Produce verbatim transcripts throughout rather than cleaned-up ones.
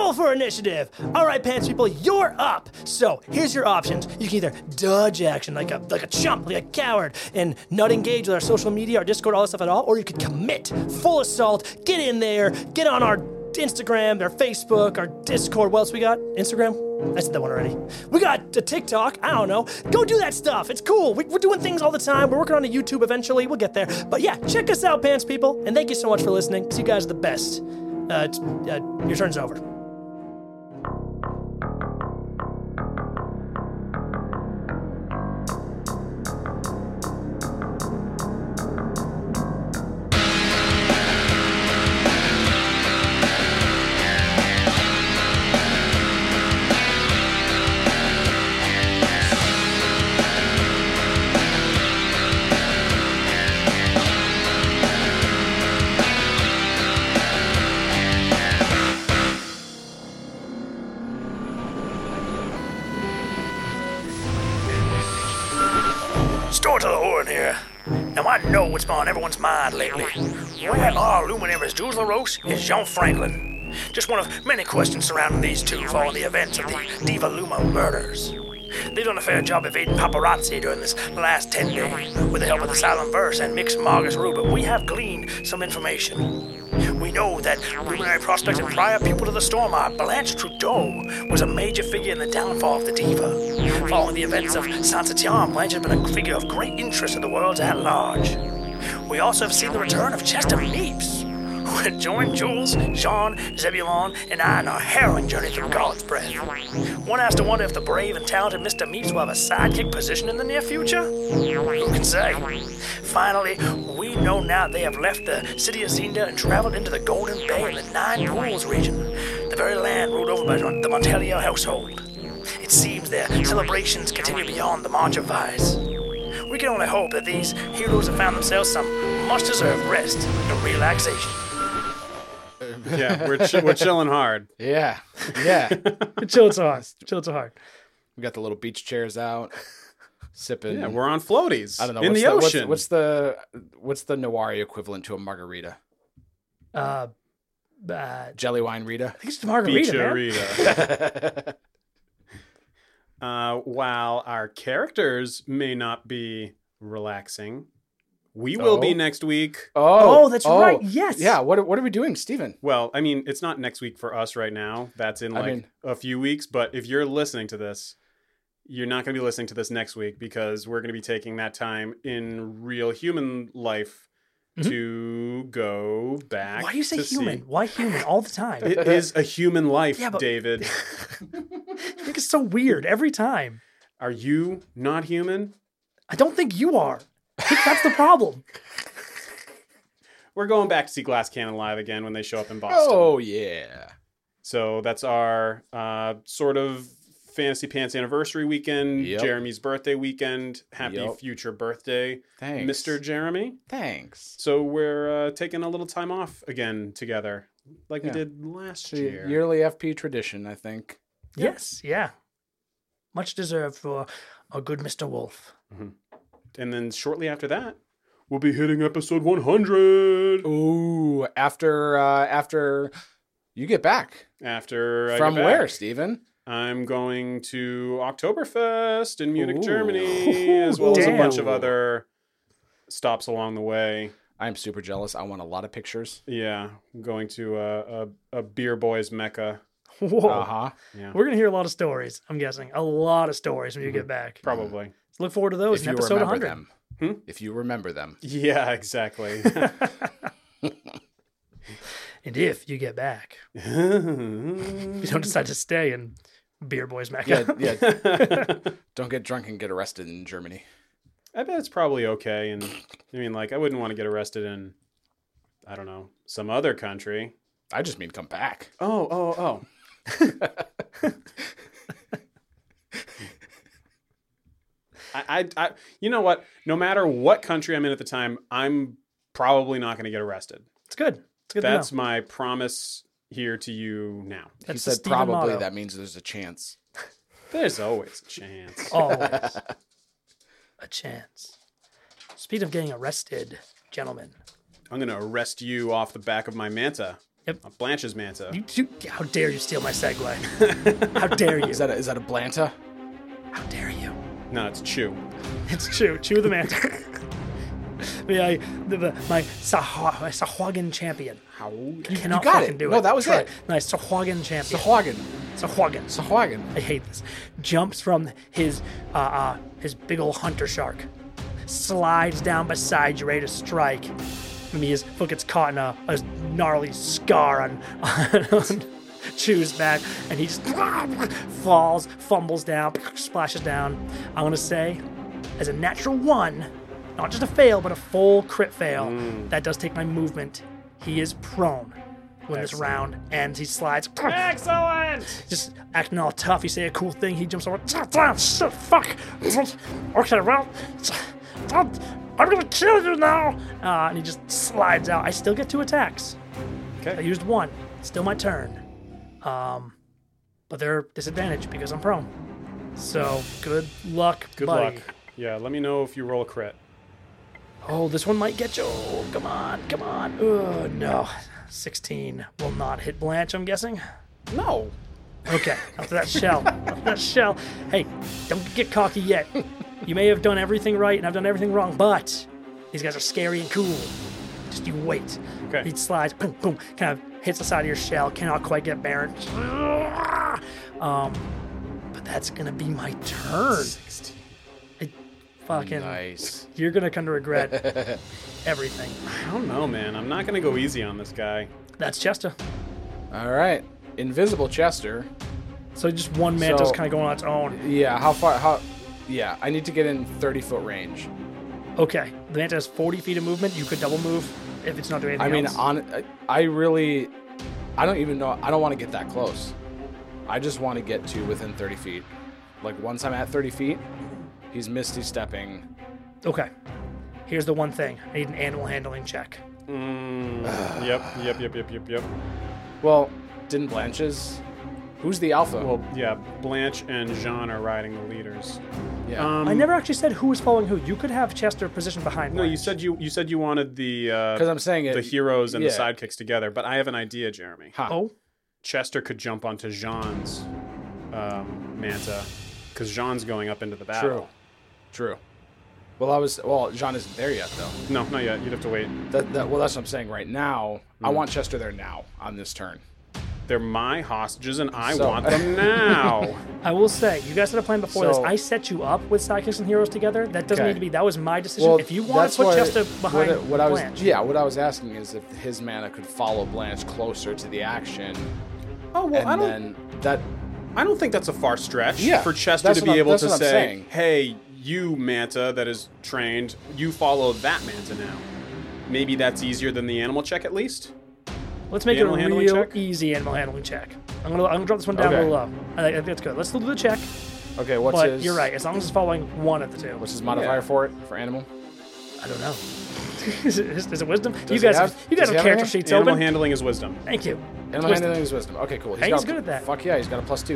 Roll for initiative. All right, Pants people, you're up. So here's your options. You can either dodge action like a like a chump, like a coward, and not engage with our social media, our Discord, all that stuff at all, or you could commit, full assault, get in there, get on our Instagram, our Facebook, our Discord. What else we got? Instagram? I said that one already. We got a TikTok. I don't know. Go do that stuff. It's cool. We, we're doing things all the time. We're working on a YouTube eventually. We'll get there. But yeah, check us out, Pants people. And thank you so much for listening, because you guys are the best. Uh, it's, uh, your turn's over. Store to the horn here. Now I know what's been on everyone's mind lately. Where are Luminaries Jules LaRoche and Jean Franklin? Just one of many questions surrounding these two following the events of the Diva Luma murders. They've done a fair job evading paparazzi during this last ten days with the help of the Silent Verse and Mix Margus Rue, but we have gleaned some information. We know that luminary prospect and prior pupil to the Stormar, Blanche Trudeau, was a major figure in the downfall of the Diva. Following the events of Saint-Étienne, Blanche has been a figure of great interest to the world at large. We also have seen the return of Chester Mepes, who had joined Jules, Jean, Zebulon, and I on our harrowing journey through God's Breath. One has to wonder if the brave and talented Mister Mepes will have a sidekick position in the near future? Who can say? Finally, we know now they have left the city of Zinda and traveled into the Golden Bay and the Nine Pools region, the very land ruled over by the Montelier household. It seems their celebrations continue beyond the March of Vice. We can only hope that these heroes have found themselves some much-deserved rest and relaxation. Yeah, we're ch- we're chilling hard. Yeah, yeah. Chill so hard. Chill so hard. We got the little beach chairs out, sipping. Yeah, we're on floaties. I don't know in what's the, the ocean. What's, what's the what's the Nawari equivalent to a margarita? Uh, uh, Jelly wine Rita. I think it's margarita, man. Beach-a-rita. uh, while our characters may not be relaxing, we will Oh. be next week. Oh, that's right. Yes. Yeah. What are- What are we doing, Steven? Well, I mean, it's not next week for us right now. That's in I like mean- a few weeks. But if you're listening to this, you're not going to be listening to this next week because we're going to be taking that time in real human life Mm-hmm. to go back. Why do you say to human? see- Why human all the time? It is a human life, Yeah, but- David. I think it's so weird every time. Are you not human? I don't think you are. I think that's the problem. We're going back to see Glass Cannon live again when they show up in Boston. Oh yeah. So that's our uh, sort of Fantasy Pants anniversary weekend, Yep. Jeremy's birthday weekend. Happy Yep. future birthday, Thanks, Mister Jeremy. Thanks. So we're uh, taking a little time off again together, like Yeah. we did last So year. yearly F P tradition, I think. Yes, yeah. Much deserved for a good Mister Wolf. And then shortly after that, we'll be hitting episode one hundred. Ooh, after uh, after you get back After I from get where, back. Steven? I'm going to Oktoberfest in Munich, Ooh. Germany, as well as a Damn. bunch of other stops along the way. I'm super jealous. I want a lot of pictures. Yeah, I'm going to a, a, a beer boys mecca. Whoa. Uh huh. Yeah, We're going to hear a lot of stories, I'm guessing. A lot of stories when you get back. probably. So look forward to those If in you episode remember one hundred. them. Hmm? If you remember them. Yeah, exactly. And if you get back, if you don't decide to stay in Beer Boys Mecca. Yeah, yeah. Don't get drunk and get arrested in Germany. I bet it's probably okay. And I mean, like, I wouldn't want to get arrested in, I don't know, some other country. I just mean come back. Oh, oh, oh. I, I, I, you know what? No matter what country I'm in at the time, I'm probably not going to get arrested. It's good. It's good That's to know. my promise here to you now. That's He the said Steven probably. motto. That means there's a chance. There's always a chance. Always a chance. Speaking of getting arrested, gentlemen. I'm going to arrest you off the back of my manta. Yep. Uh, Blanche's Manta. You, you, how dare you steal my segue? How dare you? Is that a, is that a Blanta? How dare you? No, it's Chew. It's Chew. Chew the Manta. my, the, the, my, Sahwa, my Sahuagin champion. How? You, Cannot you got fucking it. do no, it. that was Try it. My Sahuagin champion. Sahuagin. Sahuagin. Sahuagin. I hate this. Jumps from his uh, uh, his big old hunter shark, slides down beside you, ready to strike. I mean, his foot gets caught in a, a gnarly scar on, on Chew's back, and he just falls, fumbles down, splashes down. I'm gonna say, as a natural one, not just a fail, but a full crit fail. Mm. That does take my movement. He is prone when this round ends. He slides. Excellent. Just acting all tough. You say a cool thing, he jumps over. Shit, fuck. Okay, well, I'm gonna kill you now. Uh, and he just slides out. I still get two attacks. Okay. I used one. Still my turn. Um, but they're disadvantaged because I'm prone. So good luck, Good buddy. luck. Yeah, let me know if you roll a crit. Oh, this one might get you. Oh, come on, come on. Oh no, sixteen will not hit Blanche. I'm guessing. No. Okay, after that shell. After that shell. Hey, don't get cocky yet. You may have done everything right and I've done everything wrong, but these guys are scary and cool. Just you wait. Okay. He slides, boom, boom, kind of hits the side of your shell, cannot quite get Baron. Um, but that's gonna be my turn. It, fucking, Nice. you're gonna come to regret everything. I don't know, man. I'm not going to go easy on this guy. That's Chester. All right. Invisible Chester. So just one manta's So- kind of going on its own. Yeah. How far? How? Yeah. I need to get in thirty foot range. Okay, the manta has forty feet of movement. You could double move if it's not doing I anything mean, else. on. I really. I don't even know. I don't want to get that close. I just want to get to within thirty feet. Like once I'm at thirty feet, he's misty stepping. Okay. Here's the one thing. I need an animal handling check. Mm, yep, yep, yep, yep, yep, yep. Well, didn't Blanche's? Who's the alpha? Well, yeah, Blanche and Jean are riding the leaders. yeah. Um, I never actually said who was following who. You could have Chester positioned behind No, you Blanche. said you you said you wanted the uh, Because I'm saying it. the heroes and yeah. the sidekicks together, but I have an idea, Jeremy. Huh. Oh? Chester could jump onto Jean's um, Manta because Jean's going up into the battle. True. True. Well, I was. Well, Jean isn't there yet, though. No, not yet. You'd have to wait. That, that, well, that's what I'm saying. Right now, Hmm. I want Chester there now on this turn. They're my hostages, and I So- want them now. I will say, you guys had a plan before this. So- I set you up with sidekicks and heroes together. That doesn't Okay. need to be. That was my decision. Well, if you want that's to put why- Chester behind what, what I was, Blanche. yeah, what I was asking is if his mana could follow Blanche closer to the action, Oh well, and I don't. then that. I don't think that's a far stretch Yeah, for Chester that's to what be I'm- able that's to what I'm say, saying. "Hey, you Manta that is trained, you follow that Manta now." Maybe that's easier than the animal check, at least. Let's make The it a animal handling real check? easy animal handling check. I'm gonna I'm gonna drop this one down Okay. real low. I think I think that's good. Let's still do the check. Okay, what's But his? you're right. As long as it's following one of the two. What's his modifier Yeah. for it for animal? I don't know. is, it, is, is it wisdom? you he guys have- you guys does he have have character anything? sheets Animal open. handling is wisdom. Thank you. Animal Wisdom. handling is wisdom. Okay, cool. Hey, got he's a- good at that. Fuck yeah, he's got a plus two.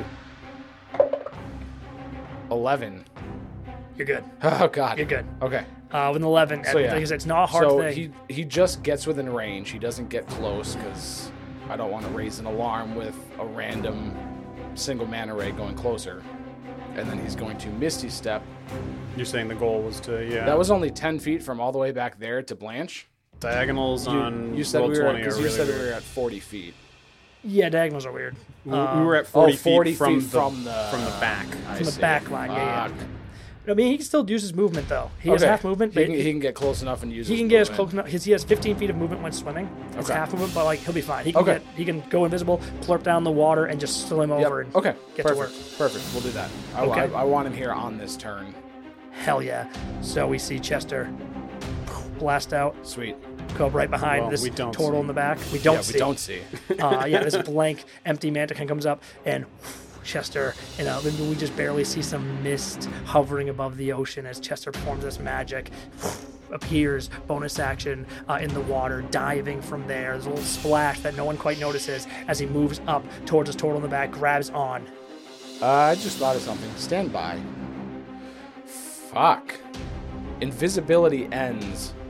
Eleven. You're good. Oh god. You're good. Okay. Uh, with an eleven, So, like yeah. I said, it's not a hard so thing. he he just gets within range. He doesn't get close because I don't want to raise an alarm with a random single mana ray going closer. And then he's going to Misty Step. You're saying the goal was to yeah. That was only ten feet from all the way back there to Blanche. diagonals You, on you said roll we were twenty because are you really said we weird. were at forty feet. Yeah, diagonals are weird. We- Um, we were at forty, oh, forty feet, from, feet the, from the from the back. I From the see. back line, yeah, Fuck. yeah. I mean, he can still use his movement though. He has Okay. half movement, He but can, he can get close enough and use. he his can get as movement. close enough. His, he has fifteen feet of movement when swimming. It's Okay. half movement, but like he'll be fine. He can Okay. get, he can go invisible, plurp down the water, and just swim Yep. over and Okay. get Perfect. to work. Perfect. We'll do that. I, Okay. I, I want him here on this turn. Hell yeah! So we see Chester blast out, Sweet. go right behind Well, this we don't turtle see. in the back. We don't yeah, see. we don't see. uh, yeah, this blank, empty manticore comes up, and Chester, you know, then we just barely see some mist hovering above the ocean as Chester performs this magic. Appears, bonus action uh, in the water, diving from there. There's a little splash that no one quite notices as he moves up towards his turtle in the back, grabs on. Uh, I just thought of something. Stand by. Fuck. Invisibility ends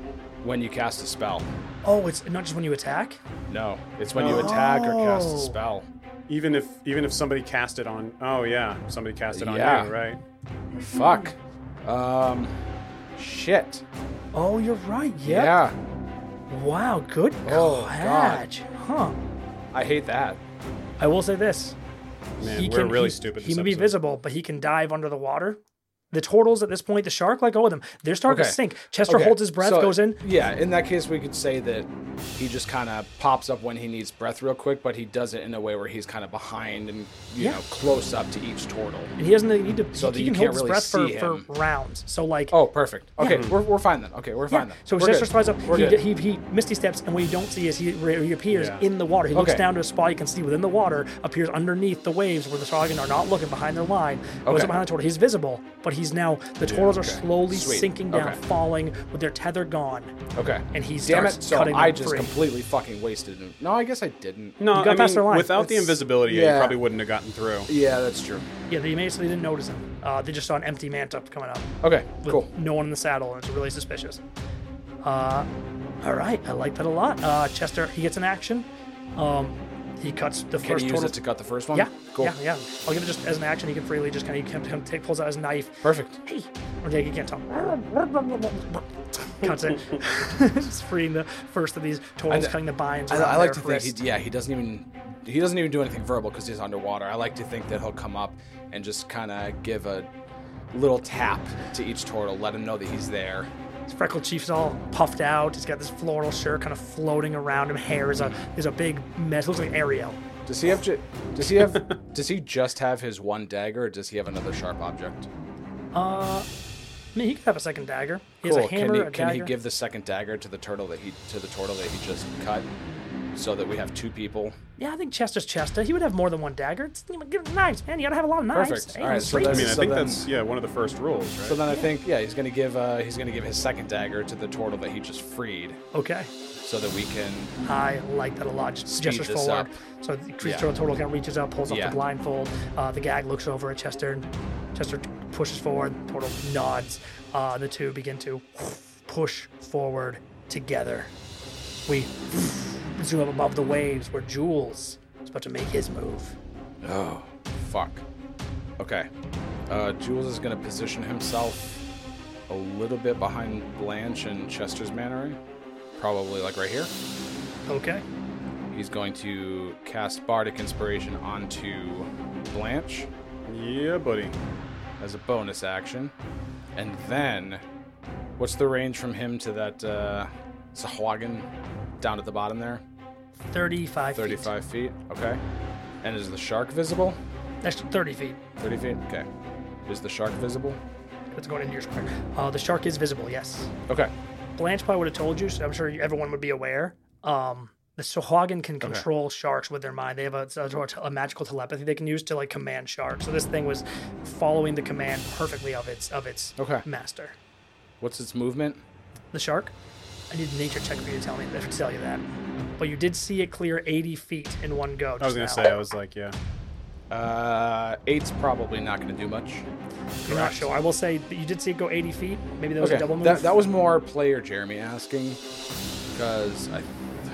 when you cast a spell. Oh, it's not just when you attack? No, it's when you attack or cast a Oh. spell. Even if even if somebody cast it on. Oh yeah, somebody cast it on Yeah. you, right? Fuck. Um, shit. Oh, you're right. Yep. Yeah. Wow, good Oh, catch. Huh. I hate that. I will say this. Man, he we're can, really he, stupid. He this may be episode. visible, but he can dive under the water. The turtles at this point, the shark, let go of them. They're starting Okay. to sink. Chester Okay, holds his breath, so, goes in. Yeah, in that case, we could say that he just kind of pops up when he needs breath real quick, but he does it in a way where he's kind of behind and, you Yeah. know, close up to each turtle. And he doesn't need to. So he, that he you can can't hold his really breath for, see for him. rounds. So like. Oh, perfect. Okay, Yeah. we're, we're fine then. Okay, we're Yeah. fine then. So we're Chester good. flies up. We're He, good. he he misty steps, and what you don't see is he re- he appears Yeah. in the water. He looks Okay. down to a spot you can see within the water, appears underneath the waves where the Sargon are not looking behind their line. Goes Okay. up behind the turtle. He's visible, but he's now the turtles are okay. slowly Sweet. sinking down, Okay. falling with their tether gone. Okay. And he Damn starts it. So cutting I them just free. completely fucking wasted him. No, I guess I didn't. No, You got I past mean, their line. without the It's- invisibility, yeah. you probably wouldn't have gotten through. Yeah, that's true. Yeah, they basically didn't notice him. Uh, they just saw an empty manta coming up Okay, with cool. no one in the saddle, and it's really suspicious. Uh, all right, I like that a lot. Uh, Chester, he gets an action. Um, he cuts the Can first you use turtle. it to cut the first one? Yeah, Cool. yeah, yeah. I'll give it just as an action. He can freely just kind of, he can, can take, pulls out his knife. Perfect. Hey, or yeah, you can't tell. Cuts it. Just freeing the first of these turtles, I- cutting the binds. I, around I like their to think, wrist. he, yeah, he doesn't even he doesn't even do anything verbal because he's underwater. I like to think that he'll come up and just kind of give a little tap to each turtle, let him know that he's there. His freckled chief's all puffed out. He's got this floral shirt kind of floating around him. Hair is a is a big mess. Looks like Ariel. Does he have? Ju- does he have? does he just have his one dagger, or does he have another sharp object? Uh, I mean, he could have a second dagger. He has Cool. a hammer, Can he a can he dagger. give the second dagger to the turtle that he to the turtle that he just cut, so that we have two people? Yeah, I think Chester's Chester. He would have more than one dagger. It's, you know, give him knives, man. You gotta have a lot of knives. Perfect. Hey, All right, it's so free. I that's- mean, I So think then- that's yeah one of the first rules, right? So then I think yeah, he's gonna give uh he's gonna give his second dagger to the turtle that he just freed, Okay. so that we can. I like that a lot. Just Speed gestures this forward. up. So the creature Yeah. turtle kind of reaches out, pulls up Yeah. the blindfold. Uh, the gag looks over at Chester, and Chester pushes forward. Turtle nods. Uh, the two begin to push forward together. We zoom up above the waves where Jules is about to make his move. Oh, fuck. Okay. Uh, Jules is going to position himself a little bit behind Blanche and Chester's Mannery. Probably like right here. Okay. He's going to cast Bardic Inspiration onto Blanche Yeah, buddy. as a bonus action. And then, what's the range from him to that uh, Sahuagin down at the bottom there? thirty-five. thirty-five feet. Okay. And is the shark visible? Feet. That's thirty feet. thirty feet? Okay. Is the shark visible? It's going into your square. Uh, the shark is visible. Yes. Okay. Blanche probably would have told you, so I'm sure everyone would be aware. Um, the Sahuagin can control sharks with their mind. They have a, a, a magical telepathy they can use to like command sharks. So this thing was following the command perfectly of its of its Okay. master. What's its movement? The shark. I need a nature check for you to tell me to tell you that. But you did see it clear eighty feet in one go. I was gonna just say, now. I was like, yeah. Uh, eight's probably not going to do much. You're not correct. sure. I will say that you did see it go eighty feet. Maybe that was Okay, a double move. that, that was more player Jeremy asking, because I,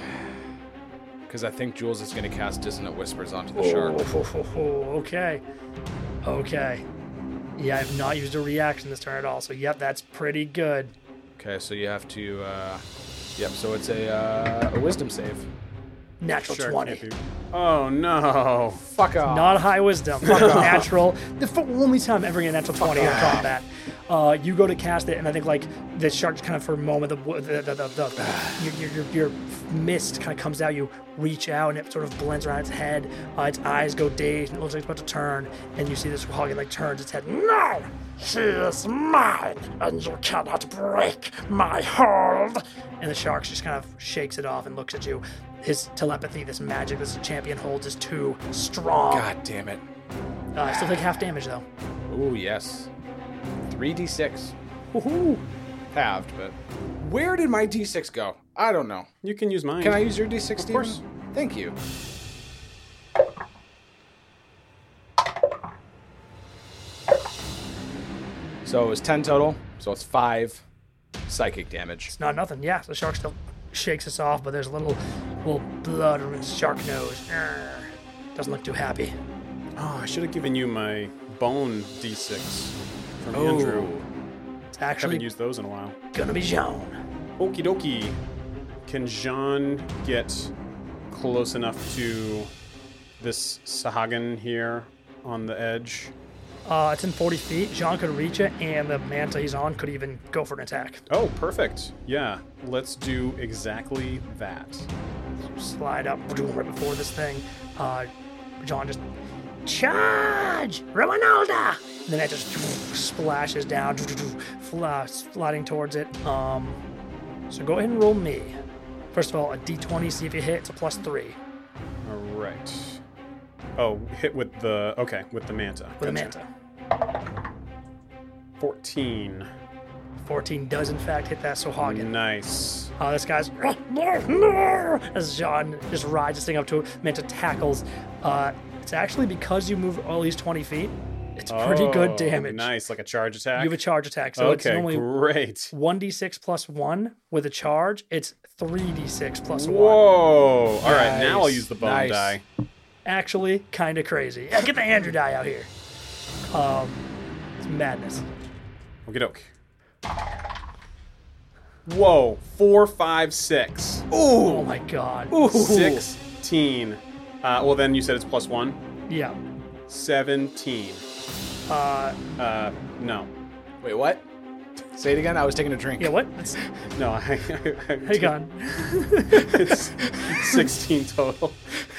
because I think Jules is going to cast Dissonant Whispers onto the shark. Oh, okay. Okay. Yeah, I have not used a reaction this turn at all. So, yep, that's pretty good. Okay, so you have to, uh, yep. So it's a uh, a Wisdom save. Natural Sure, twenty. can't be- Oh no. Fuck off. Not high wisdom. Natural. The f- only time ever get a natural twenty in combat. Uh, you go to cast it, and I think like the shark just kind of for a moment, the the the, the, the your, your, your, your mist kind of comes out. You reach out, and it sort of blends around its head. Uh, its eyes go dazed, and it looks like it's about to turn. And you see this hog, it like turns its head. No, she is mine, and you cannot break my hold. And the shark just kind of shakes it off and looks at you. His telepathy, this magic this champion holds, is too strong. God damn it. Uh, I still take half damage though. Ooh, yes. three d six. Woohoo! Halved, but. Where did my d six go? I don't know. You can use mine. Can I use your d six, Of course. Steven? Thank you. So it was ten total, so it's five, psychic damage. It's not nothing. Yeah, so the shark still shakes us off, but there's a little, little blood on its shark nose. Arrgh. Doesn't look too happy. Oh, I should have given you my bone d six from Oh. Andrew. It's Haven't actually used those in a while. gonna be Jean. Okie dokie. Can Jean get close enough to this Sahagin here on the edge? Uh, it's in forty feet. Jean could reach it, and the manta he's on could even go for an attack. Oh, perfect. Yeah, let's do exactly that. Slide up right before this thing. Uh, Jean just charge, Romanalda, and then it just splashes down, fly, sliding towards it. Um, so go ahead and roll me. First of all, a d twenty. See if you hit. It's a plus three All right. Oh, hit with the okay with the manta. with a Gotcha. manta. fourteen. fourteen does in fact hit that Sohagan. Nice. Uh, this guy's as Jean just rides this thing up to it. Manta tackles. Uh, it's actually because you move at least twenty feet. It's pretty Oh, good damage. Nice, like a charge attack. You have a charge attack, so it's okay, normally great. one d six plus one. With a charge, it's three d six plus one. Whoa! All right, now I'll Nice, use the bone nice. die. Actually, kind of crazy. Yeah, get the Andrew die out here. Um, it's madness. Okie doke. Whoa! Four, five, six. Oh my god. Sixteen. Uh, well, then you said it's plus one. Yeah. Seventeen. Uh, Uh, no, Wait, what? Say it again. I was taking a drink. yeah. What? It's, no. I, I, I hang on. It's sixteen total.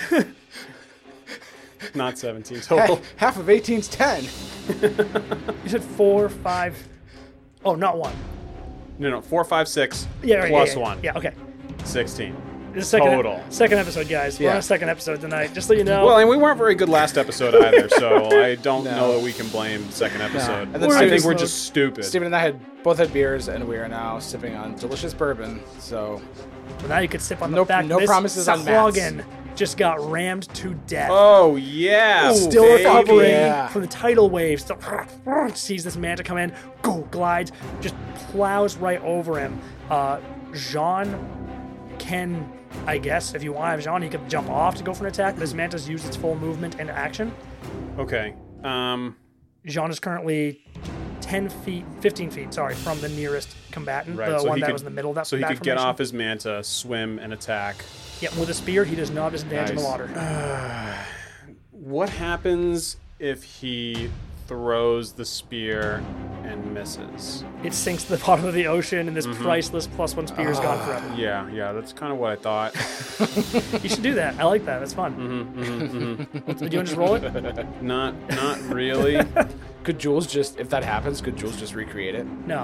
Not seventeen total. Ha- half of eighteen's ten. You said four, five. Oh, not one. No, no. Four, five, six. Yeah. Right, plus yeah, yeah, one. Yeah. Okay. Sixteen. This is second Total. second episode, guys. We're Yeah. on a second episode tonight. Just so you know. Well, and we weren't very good last episode either, so I don't No. know that we can blame the second episode. And then I Steven think we're slowed. just stupid. Stephen and I had both had beers, and we are now sipping on delicious bourbon. So Well, now you could sip on the No- fact no this promises on Matt's. Sahuagin just got rammed to death. Oh yeah, Still baby. recovering yeah. from the tidal wave. Still sees this manta come in, go glides, just plows right over him. Uh, Jean can, I guess, if you want to have Jean, he could jump off to go for an attack. This manta's used its full movement and action. Okay. Um. Jean is currently ten feet, fifteen feet, sorry, from the nearest combatant, Right. the so one he that could, was in the middle of that So he that could get formation. off his manta, swim, and attack. Yeah, with a spear, he does not have disadvantage in the Nice. water. What happens if he throws the spear and misses? It sinks to the bottom of the ocean, and this Mm-hmm. priceless plus one spear is gone Ah. forever. Yeah, yeah. That's kind of what I thought. You should do that. I like that. That's fun. Mm-hmm, Do you want to just roll it? Not, not really. could Jules just, if that happens, could Jules just recreate it? No.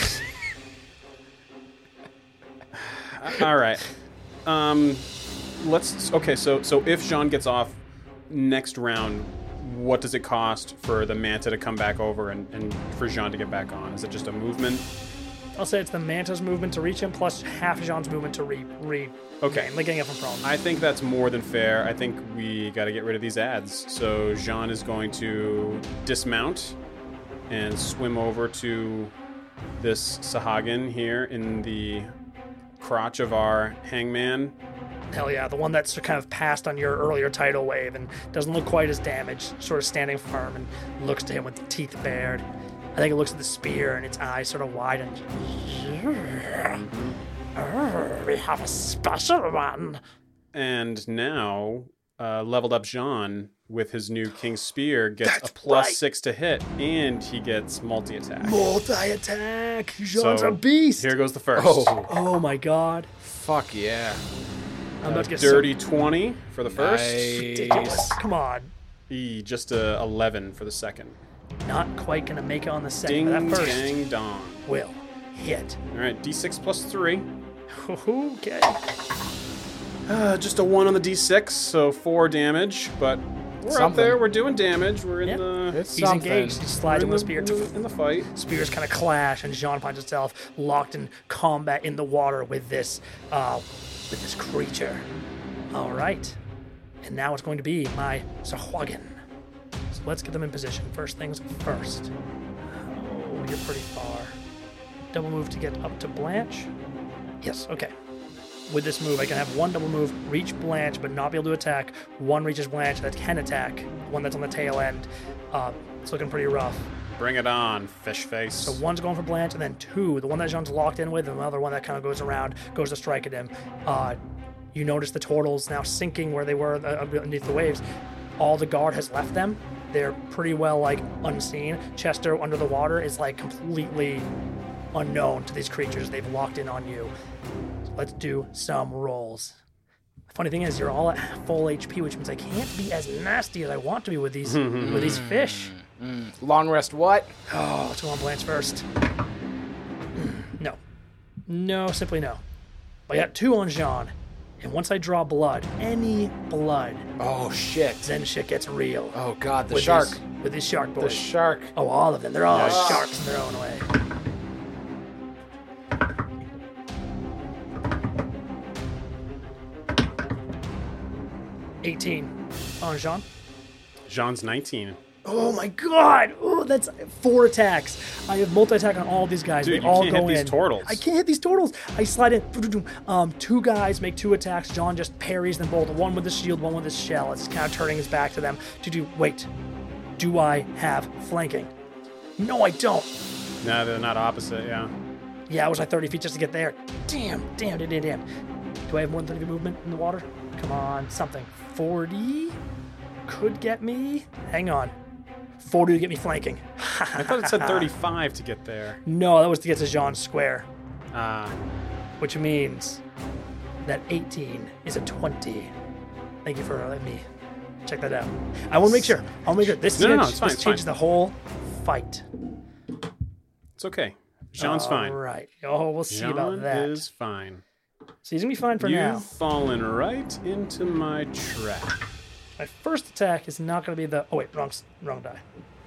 All right. Um, let's. Okay, so so if Jean gets off next round, what does it cost for the manta to come back over and, and for Jean to get back on? Is it just a movement? I'll say it's the manta's movement to reach him plus half Jean's movement to re re. Okay. gain, like getting up from prone. I think that's more than fair. I think we got to get rid of these ads. So Jean is going to dismount and swim over to this Sahagin here in the crotch of our hangman. Hell yeah, the one that's kind of passed on your earlier tidal wave and doesn't look quite as damaged, sort of standing firm and looks to him with the teeth bared. I think it looks at the spear and its eyes sort of widen. Oh, we have a special one. And now, uh, leveled up Jean with his new King Spear gets That's a plus right. six to hit, and he gets multi attack. Multi-attack. Jean's So, a beast. Here goes the first. Oh, Oh my god. fuck yeah. I'm about to get Dirty twenty for the first. so ridiculous. Come on. E, just a eleven for the second. Not quite gonna make it on the second, Ding, but that first dang, dong. will hit. All right, D six plus three. Okay. Uh, just a one on the D six, so four damage, but we're up Something. there. We're doing damage. We're in Yep. the It's He's something. engaged. He slides we're with a in spear. the, in the, in the fight. Spears kind of clash, and Jean finds himself locked in combat in the water with this, uh, with this creature. All right, and now it's going to be my Sahuagin. So let's get them in position. First things first. Oh, you're pretty far. double move to get up to Blanche. Yes, okay. With this move, I can have one double move, reach Blanche, but not be able to attack. One reaches Blanche that can attack. One that's on the tail end. Uh, it's looking pretty rough. Bring it on, fish face. So one's going for Blanche, and then two, the one that Jean's locked in with, and the other one that kind of goes around, goes to strike at him. Uh, you notice the turtles now sinking where they were uh, underneath the waves. All the guard has left them. They're pretty well, like, unseen. Chester, under the water, is, like, completely unknown to these creatures. They've locked in on you. So let's do some rolls. The funny thing is, you're all at full H P, which means I can't be as nasty as I want to be with these with these fish. Mm. Long rest what? Oh, let's go on Blanche first. No. No, simply no. I got two on Jean, and once I draw blood, any blood, Oh, shit. then shit gets real. Oh, God, the with shark. These, with these shark boys. The shark. Oh, all of them. They're all Yes. sharks in their own way. eighteen on Jean. Jean's nineteen. Oh my god! Oh, that's four attacks. I have multi-attack on all these guys. Dude, they you all can't go hit these in. turtles. I can't hit these turtles. I slide in. Um, two guys make two attacks. John just parries them both. One with the shield, one with his shell. It's kind of turning his back to them. To do. Wait. Do I have flanking? No, I don't. No, they're not opposite, yeah. Yeah, it was like thirty feet just to get there. Damn, damn, damn, damn, damn. Do I have more than thirty feet movement in the water? Come on, something. forty could get me. Hang on. forty to get me flanking. I thought it said thirty-five to get there. No, that was to get to Jean Square, Ah, which means that eighteen is a twenty. Thank you for letting me check that out. I want to make sure. I want to make sure. This, No, no, no, change- it's fine, this it's changes fine. the whole fight. it's okay. Jean's All fine. right. Oh, we'll see Jean about that. is fine. So he's going to be fine for You've now. fallen right into my trap. My first attack is not going to be the... Oh, wait. Wrong, s- wrong die.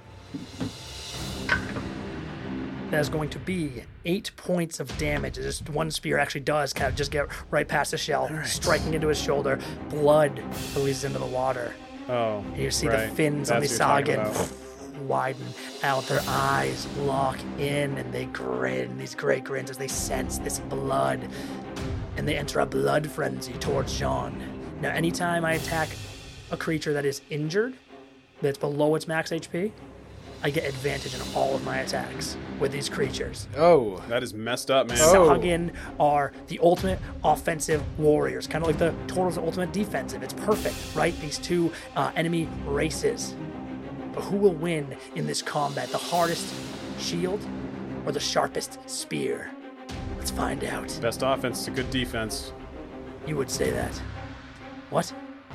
That is going to be eight points of damage. This one spear actually does kind of just get right past the shell, striking into his shoulder. Blood releases into the water. Oh, And you see right. the fins on the That's what you're talking Sagan about. widen out. Their eyes lock in, and they grin, these great grins, as they sense this blood. And they enter a blood frenzy towards Jean. Now, anytime I attack a creature that is injured, that's below its max H P, I get advantage in all of my attacks with these creatures. Oh. That is messed up, man. Oh. Sagan are the ultimate offensive warriors, kind of like the Turtles' ultimate defensive. It's perfect, right? These two uh, enemy races. But who will win in this combat? The hardest shield or the sharpest spear? Let's find out. Best offense is a good defense. You would say that. What?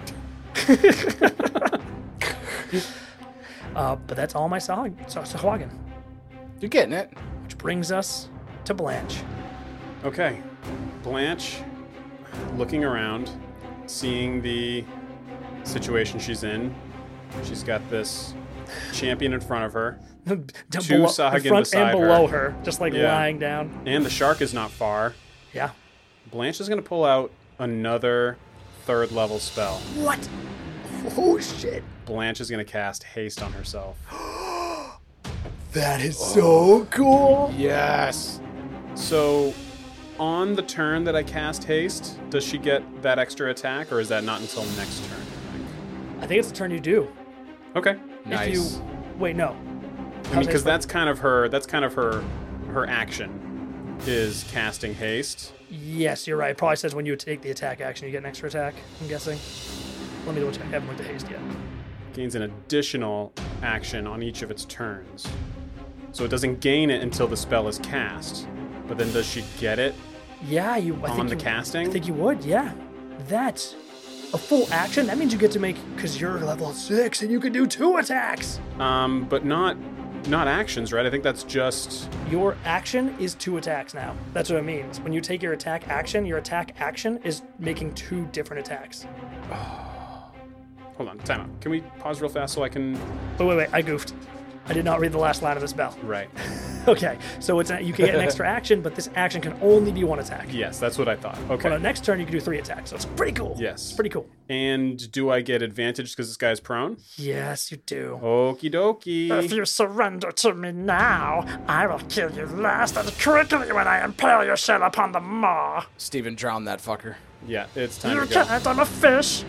uh, but that's all my Sahag- Sah- Sahuagin. You're getting it. Which brings us to Blanche. Okay. Blanche, looking around, seeing the situation she's in. She's got this champion in front of her, Down Two below- Sahagin in front beside and below her. her, just like Yeah. lying down. and the shark is not far. Yeah. Blanche is going to pull out another third level spell. What? Oh shit. Blanche is going to cast haste on herself. That is so cool. Yes. So, on the turn that I cast haste, does she get that extra attack, or is that not until next turn? I think it's the turn you do. Okay. Nice. If you wait, no. I mean, because that's kind of her. That's kind of her. Her action is casting haste. Yes, you're right. It probably says when you take the attack action, you get an extra attack. I'm guessing. Let me double check. I haven't looked at haste yet. Gains an additional action on each of its turns. So it doesn't gain it until the spell is cast. But then does she get it? Yeah, you. I On think the you, casting? I think you would. Yeah, that's a full action. That means you get to make because you're level six and you can do two attacks. Um, but not not actions, right? I think that's just Your action is two attacks now. That's what it means. When you take your attack action, your attack action is making two different attacks. hold on, time out. Can we pause real fast so I can Wait, wait, wait. I goofed. I did not read the last line of the spell. right. Okay, so it's a, you can get an extra action, but this action can only be one attack. Yes, that's what I thought. But on Okay. the next turn, you can do three attacks. So it's pretty cool. Yes. It's pretty cool. And do I get advantage because this guy's prone? Yes, you do. Okie dokie. If you surrender to me now, I will kill you last and quickly when I impale your shell upon the maw. Steven, drown that fucker. Yeah, it's time You to go. can't, I'm a fish.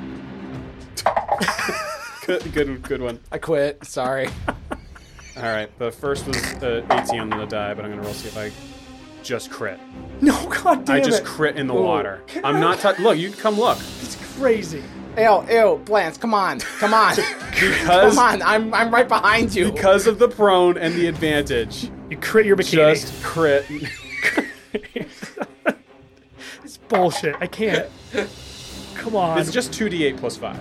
Good, good, good one. I quit. Sorry. All right, the first was uh, eighteen on the die, but I'm gonna roll see if I just crit. No, god damn I just it. crit in the water. I'm not. T- look, you come look. It's crazy. Ew, ew, Blance, come on, come on, Because come on. I'm I'm right behind you. because of the prone and the advantage. You crit your bikini. Just crit. It's bullshit. I can't. Come on. It's just two d eight plus five.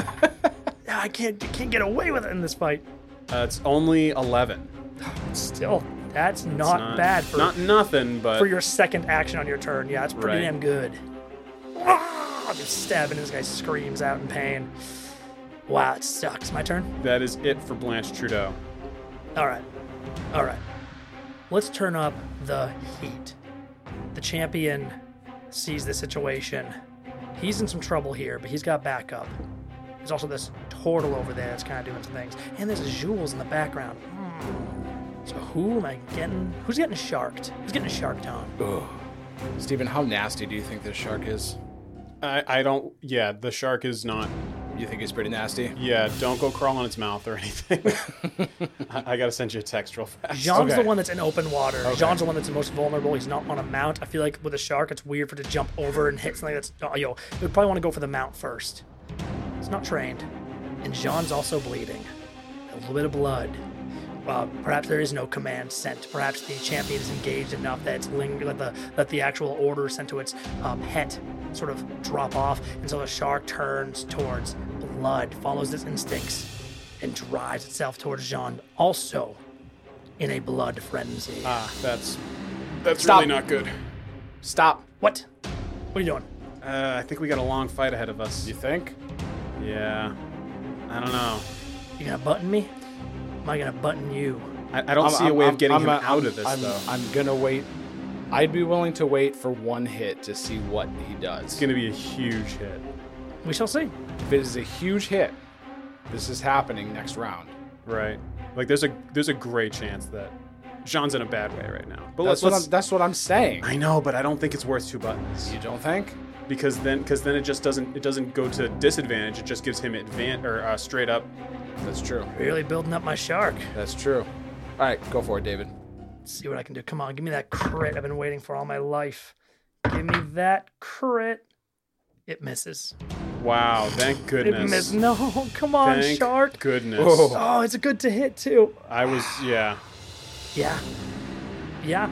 I can't. I can't get away with it in this fight. Uh, it's only eleven. Still, that's It's not, bad for not nothing, but for your second action on your turn. Yeah, it's pretty Right. damn good. Ah, just stabbing. This guy screams out in pain. Wow, it sucks. My turn. that is it for Blanche Trudeau. All right. All right. Let's turn up the heat. The champion sees the situation. He's in some trouble here, but he's got backup. There's also this turtle over there that's kind of doing some things. And there's Jules in the background. Hmm. So who am I getting? Who's getting sharked? Who's getting sharked on? Ugh. Steven, how nasty do you think this shark is? I, I don't. Yeah, the shark is not. You think he's pretty nasty? Yeah, don't go crawl on its mouth or anything. I, I gotta send you a text real fast. Jean's Okay. the one that's in open water. Jean's the one that's the most vulnerable. He's not on a mount. I feel like with a shark, it's weird for it to jump over and hit something that's. Oh, yo, we probably want to go for the mount first. It's not trained. And Jean's also bleeding. A little bit of blood. Uh, perhaps there is no command sent. Perhaps the champion is engaged enough that it's ling- that the that the actual order sent to its um, pet sort of drop off, and so the shark turns towards blood, follows its instincts, and drives itself towards Jean, also in a blood frenzy. Ah, that's that's Stop. really not good. Stop. What? What are you doing? Uh, I think we got a long fight ahead of us. You think? Yeah. I don't know. You gonna button me? Am I gonna button you? I, I don't I'm- see a I'm- way I'm- of getting I'm him a- out I'm- of this, I'm, though. I'm gonna wait. I'd be willing to wait for one hit to see what he does. It's gonna be a huge hit. We shall see. If it is a huge hit, this is happening next round. Right. Like there's a there's a great chance that Jean's in a bad way right now. But That's let's, what let's I'm. That's what I'm saying. I know, but I don't think it's worth two buttons. You don't think? Because then because then it just doesn't it doesn't go to disadvantage, it just gives him advan or uh, straight up. That's true. Really building up my shark. That's true. All right, go for it, David. Let's see what I can do. Come on, give me that crit I've been waiting for all my life. Give me that crit. It misses. Wow, thank It goodness. missed. No, come on, Thank shark. goodness. Oh. Oh, it's a good to hit too. I was yeah. Yeah. Yeah.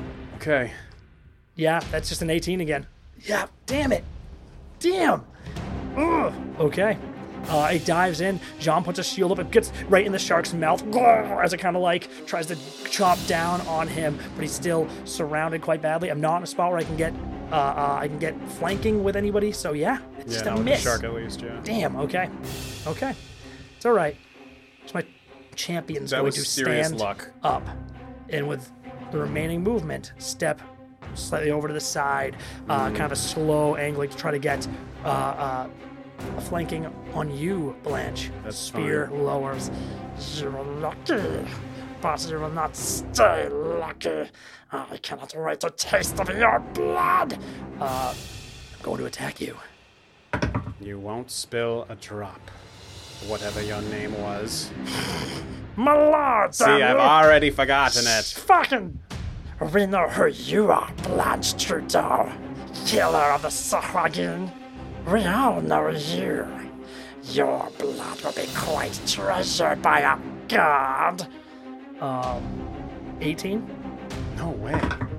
Okay. Yeah, that's just an eighteen again. Yeah, damn it. Damn. Ugh. Okay. Uh, it dives in. Jean puts a shield up and gets right in the shark's mouth as it kind of like tries to chomp down on him, but he's still surrounded quite badly. I'm not in a spot where I can get uh, uh, I can get flanking with anybody. So yeah, it's Yeah, just not a with miss. the shark at least, yeah. Damn. Okay. Okay. It's all right. So my champion's That going was to serious stand luck. up, and with the remaining movement, step slightly over to the side, uh, kind of a slow angling to try to get uh, uh, a flanking on you, Blanche. That's Spear fine. lowers. You're lucky, but you will not stay lucky. I cannot wait to taste of your blood. I'm going to attack you. You won't spill a drop. Whatever your name was. My lord, See, I've already forgotten it. Fucking. We know who you are, Blanche Trudeau, killer of the Sahagin. We all know you. Your blood will be quite treasured by a god. eighteen? No way.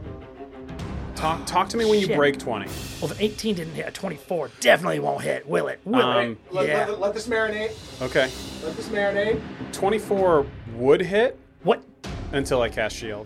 Talk talk to me when you Shit. break twenty. Well, if an eighteen didn't hit, a twenty-four definitely won't hit. Will it? Will Um, it? Let, Yeah. let, let this marinate. Okay. Let this marinate. twenty-four would hit What? until I cast shield.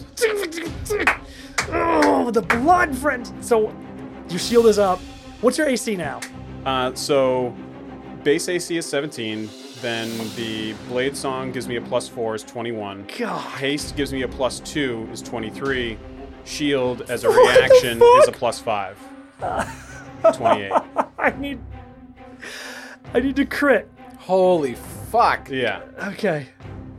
Oh, the blood, friend. So, your shield is up. What's your A C now? Uh, so base A C is seventeen. Then the Blade Song gives me a plus four, is twenty-one. God. Haste gives me a plus two, is twenty-three. Shield as a reaction is a plus five. twenty-eight. I need. I need to crit. Holy fuck. Yeah. Okay.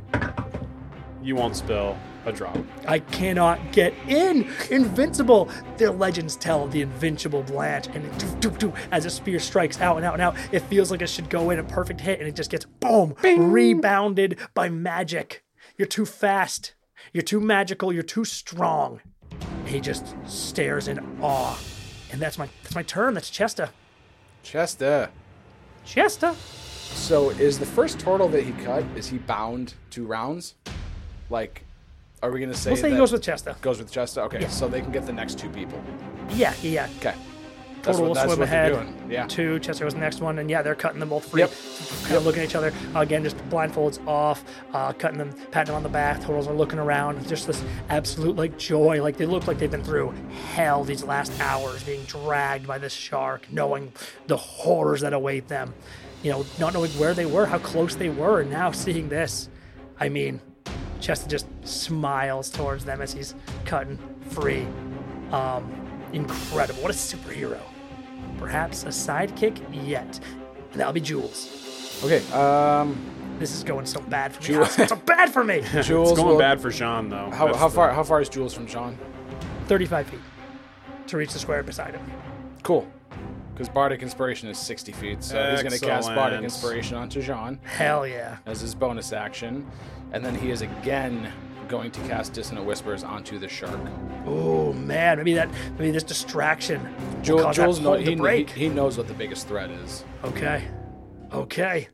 You won't spill a drop. I cannot get in. Invincible. Their legends tell of the invincible Blanche, and it, doo, doo, doo, as a spear strikes out and out and out, it feels like it should go in a perfect hit, and it just gets boom, Bing. rebounded by magic. You're too fast. You're too magical. You're too strong. He just stares in awe, and that's my that's my turn. That's Chesta. Chesta. Chesta. So is the first turtle that he cut, is he bound two rounds? Like, are we going to say We'll say that he goes with Chesta. Goes with Chesta? Okay, Yeah. so they can get the next two people. Yeah, yeah. Okay. Total will what, that's swim what ahead. they're doing. Yeah. Two. Chester was the next one, and yeah, they're cutting them both free. Yep. Kind of looking at each other. Uh, again, just blindfolds off, uh, cutting them, patting them on the back. Totals are looking around. Just this absolute like joy. Like they look like they've been through hell these last hours, being dragged by this shark, knowing the horrors that await them. You know, not knowing where they were, how close they were, and now seeing this. I mean, Chester just smiles towards them as he's cutting free. Um, incredible. What a superhero. Perhaps a sidekick yet. And that'll be Jules. Okay, um... This is going so bad for me. Jules- It's so bad for me. Jules It's going will- bad for Jean, though. How, That's how the- far How far is Jules from John? thirty-five feet to reach the square beside him. Cool. Because Bardic Inspiration is sixty feet, so he's going to cast Bardic Excellent. Inspiration onto Jean Hell yeah. as his bonus action. And then he is again going to cast Dissonant Whispers onto the shark. Oh man, maybe that maybe this distraction will Jules, cause Jules that know, hold to he, break. he, he knows what the biggest threat is. Okay. Okay.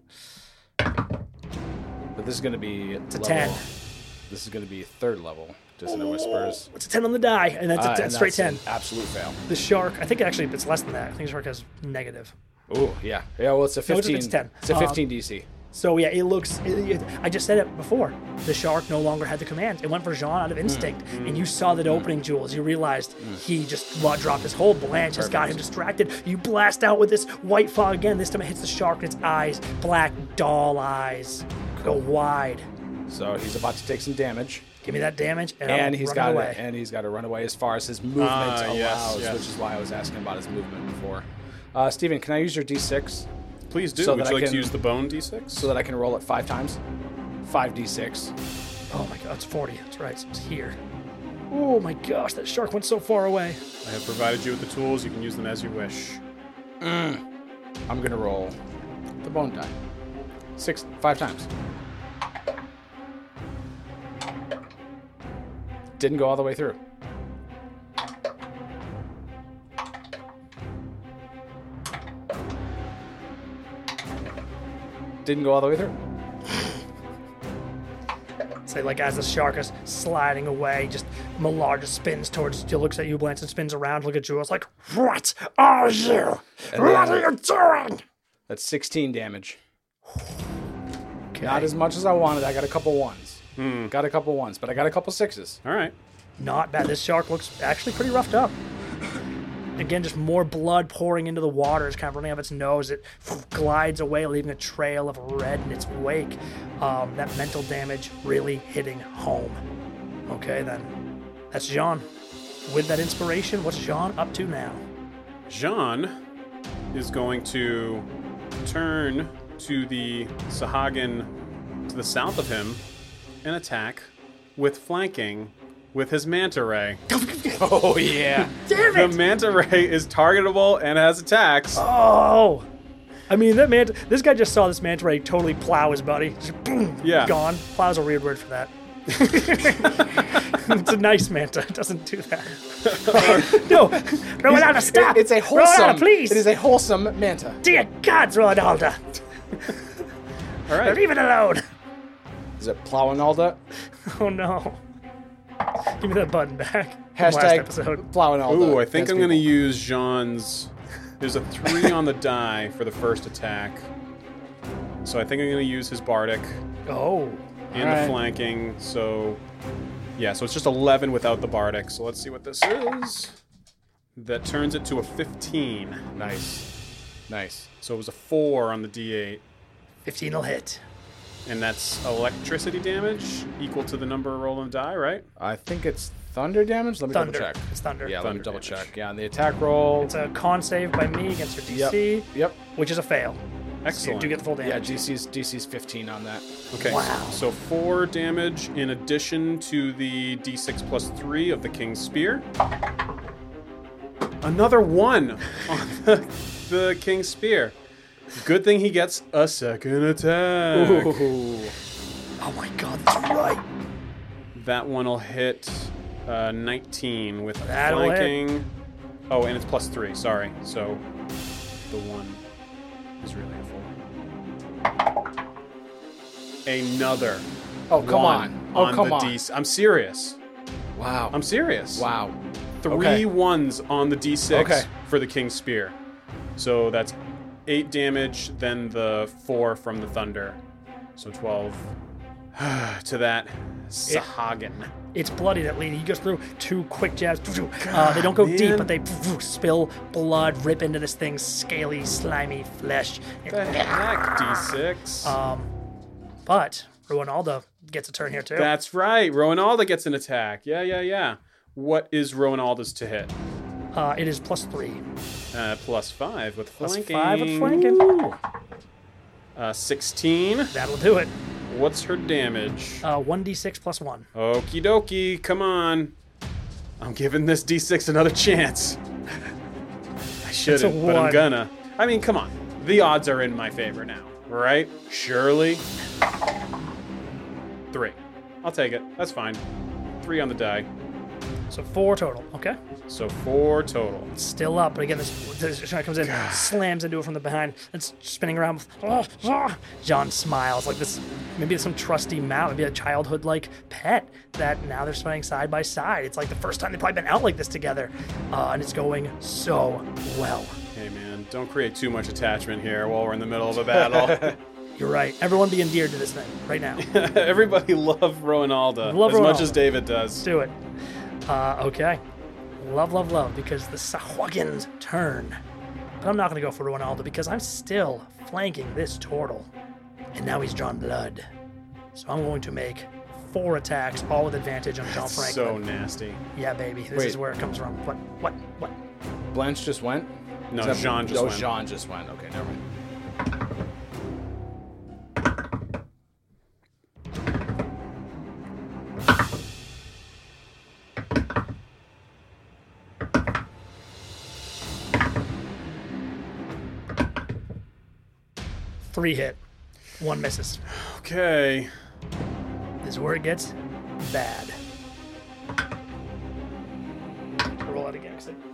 But this is going to be It's a level, ten. This is going to be third level Dissonant Whispers. It's a ten on the die, and that's a Uh, ten, and straight that's ten. an absolute fail. The shark, I think actually it's less than that. I think the shark has negative. Oh, yeah. Yeah, well, it's a No, it's- fifteen. it's ten. It's a Um, fifteen D C. So yeah, it looks. It, it, I just said it before. The shark no longer had the command. It went for Jean out of instinct, and you saw that opening, Jules. You realized he just what, dropped his hold. Blanche has got him distracted. You blast out with this white fog again. This time it hits the shark, and its eyes, black doll eyes, go wide. So he's about to take some damage. Give me that damage, and, And I'm he's running got away. and he's got to run away as far as his movement Ah, allows, yes, yes. which is why I was asking about his movement before. Uh, Steven, can I use your D six Please do. so Would that you I like to can- use the bone d six? so that I can roll it five times? Five D six. Oh my god, it's forty. That's right. So it's here. Oh my gosh, that shark went so far away. I have provided you with the tools. You can use them as you wish. I'm gonna roll the bone die. Six, five times. Didn't go all the way through. Didn't go all the way through. Say like as the shark is sliding away, just Millard just spins towards, he looks at you, Blanche, and spins around, look at Jules like, What are you? And What then- are you doing? That's sixteen damage. okay. Not as much as I wanted. I got a couple ones. Got a couple ones, but I got a couple sixes. All right. Not bad. This shark looks actually pretty roughed up. Again, just more blood pouring into the water. It's kind of running off its nose. It glides away, leaving a trail of red in its wake. Um, that mental damage really hitting home. Okay, then. That's Jean. With that inspiration, what's Jean up to now? Jean is going to turn to the Sahagin to the south of him and attack with flanking with his manta ray. Oh yeah. Damn The it! manta ray is targetable and has attacks. Oh! I mean, that man. This guy just saw this manta ray totally plow his buddy. Just boom, Yeah. gone. Plow's a weird word for that. It's a nice manta. It doesn't do that. no, Ronaldo, stop! It's a wholesome. Ronaldo, please! It is a wholesome manta. Dear God, Ronaldo, All right. leave it alone. Is it plowing Alda? Oh no! Give me that button back. from last Hashtag episode. plowing Alda. Ooh, I think Against I'm going to people. use Jean's. There's a three on the die for the first attack. So I think I'm going to use his Bardic Oh, and Alright. the flanking. So, yeah, so it's just eleven without the Bardic. So let's see what this is. That turns it to a fifteen. Nice. Nice. So it was a four on the D eight. fifteen will hit. And that's electricity damage equal to the number roll on the die, right? I think it's thunder damage. Let me Thunder. double check. It's thunder. Yeah, let Thunder me double damage. check. Yeah, on the attack roll. It's a con save by me against her D Yep. C, Yep. which is a fail. Excellent. So you do get the full Yeah, damage. D C's D C's fifteen on that. Okay. Wow. So four damage in addition to the D six plus three of the King's Spear. Another one on the, the King's Spear. Good thing he gets a second attack. Ooh. Oh my god, that's right. That one will hit uh, nineteen with That'll hit. flanking. Oh, and it's plus three. Sorry. So the one is really a four. Another. Oh, come one on. Oh, on come the on. D. I'm serious. Wow. I'm serious. Wow. Three Okay. ones on the D six Okay. for the King's Spear. So that's eight damage, then the four from the Thunder. So twelve to that Sahagin. It's bloody, that lady. He goes through two quick jabs. Uh, they don't go deep, man. but they spill blood, rip into this thing's scaly, slimy flesh. The heck, D six? Um, but Ronaldo gets a turn here too. That's right. Ronaldo gets an attack. Yeah, yeah, yeah. What is Ronaldo's to hit? Uh, it is plus three. Uh, plus five with Plus flanking. five with flanking. Uh, sixteen. That'll do it. What's her damage? Uh, one d six plus one. Okie dokie, come on. I'm giving this D six another chance. I shouldn't, but I'm one. gonna. I mean, come on. The odds are in my favor now, right? Surely. Three. I'll take it. That's fine. Three on the die. So four total. Okay. So four total. Still up, but again, this, this guy comes in, slams into it from the behind. It's spinning around. With, oh, oh. John smiles like this. Maybe it's some trusty mount, maybe a childhood-like pet that now they're spinning side by side. It's like the first time they've probably been out like this together, uh, and it's going so well. Hey man, don't create too much attachment here while we're in the middle of a battle. You're right. Everyone be endeared to this thing right now. Everybody love Ronaldo Love as much Ronaldo. as David does. Do it. Uh, okay. Love, love, love, because the Sahuagin's turn. But I'm not going to go for Ronaldo because I'm still flanking this turtle. And now he's drawn blood. So I'm going to make four attacks, all with advantage on John Franklin. So nasty. Yeah, baby. This Wait. is where it comes from. What? What? What? Blanche just went? No, Is that- Jean just oh, went. Jean just went. Okay, never mind. Three hit. One misses. Okay. This is where it gets bad. Roll it again. 'cause it-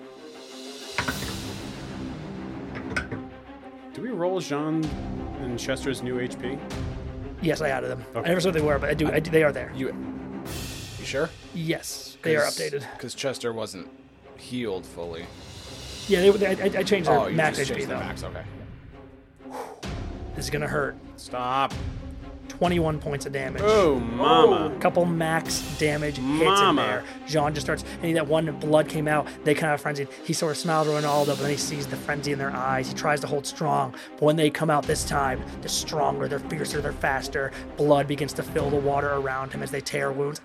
Do we roll Jean and Chester's new H P? Yes, I added them. Okay. I never said they were, but I do. I do they are there. You, you sure? Yes, they are updated. Because Chester wasn't healed fully. Yeah, they, they, I, I changed their Oh, you max just H P changed the though. max. Okay. This is gonna hurt. Stop. twenty-one points of damage. Oh, mama. A couple max damage hits Mama. in there. Jean just starts, and that one blood came out. They kind of frenzied. He sort of smiled at Ronaldo, but then he sees the frenzy in their eyes. He tries to hold strong, but when they come out this time, they're stronger, they're fiercer, they're faster. Blood begins to fill the water around him as they tear wounds.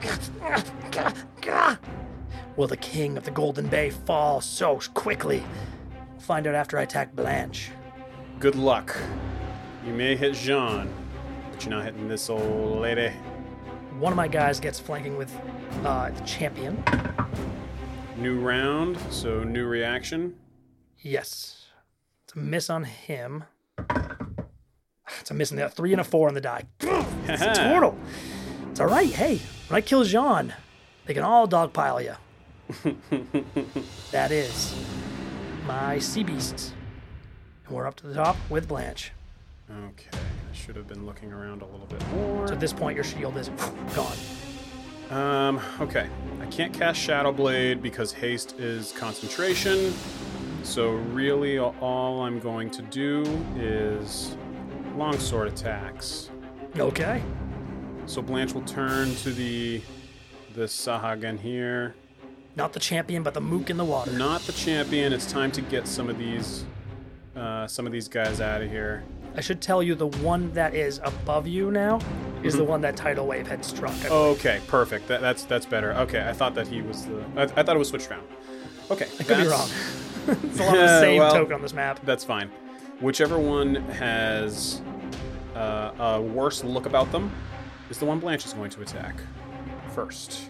Will the king of the Golden Bay fall so quickly? We'll find out after I attack Blanche. Good luck. You may hit Jean, but you're not hitting this old lady. One of my guys gets flanking with uh, the champion. New round, so new reaction. Yes. It's a miss on him. It's a miss on the three and a four on the die. It's a turtle. It's all right. Hey, when I kill Jean, they can all dogpile you. That is my sea beasts. And we're up to the top with Blanche. Okay, I should have been looking around a little bit more. So at this point, your shield is gone. Um, okay. I can't cast Shadow Blade because haste is concentration. So really all I'm going to do is longsword attacks. Okay. So Blanche will turn to the the Sahagan here. Not the champion, but the mook in the water. Not the champion. It's time to get some of these uh, some of these guys out of here. I should tell you the one that is above you now is Mm-hmm. the one that tidal wave had struck. I believe. Okay, perfect. That, that's that's better. Okay, I thought that he was the. I, I thought it was switched around. Okay, I could be wrong. It's a lot of the same Well, token on this map. That's fine. Whichever one has uh, a worse look about them is the one Blanche is going to attack first.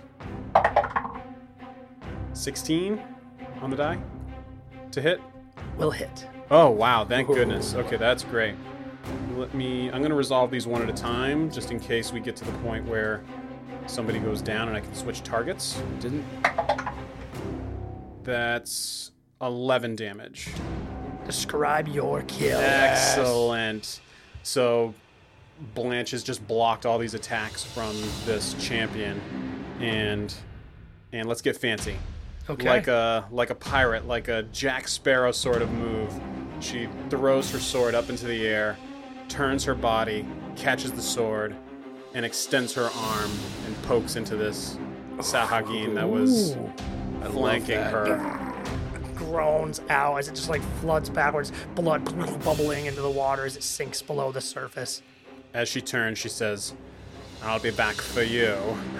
sixteen on the die to hit. Will hit. Oh, wow. Thank goodness. Okay, that's great. Let me... I'm going to resolve these one at a time, just in case we get to the point where somebody goes down and I can switch targets. Didn't. That's eleven damage. Describe your kill. Excellent. So Blanche has just blocked all these attacks from this champion, and and let's get fancy. Okay. Like a like a pirate, like a Jack Sparrow sort of move. She throws her sword up into the air, turns her body, catches the sword, and extends her arm and pokes into this Sahagin that was Ooh. flanking that. her. Groans out as it just like floods backwards, blood bubbling into the water as it sinks below the surface. As she turns, she says, "I'll be back for you."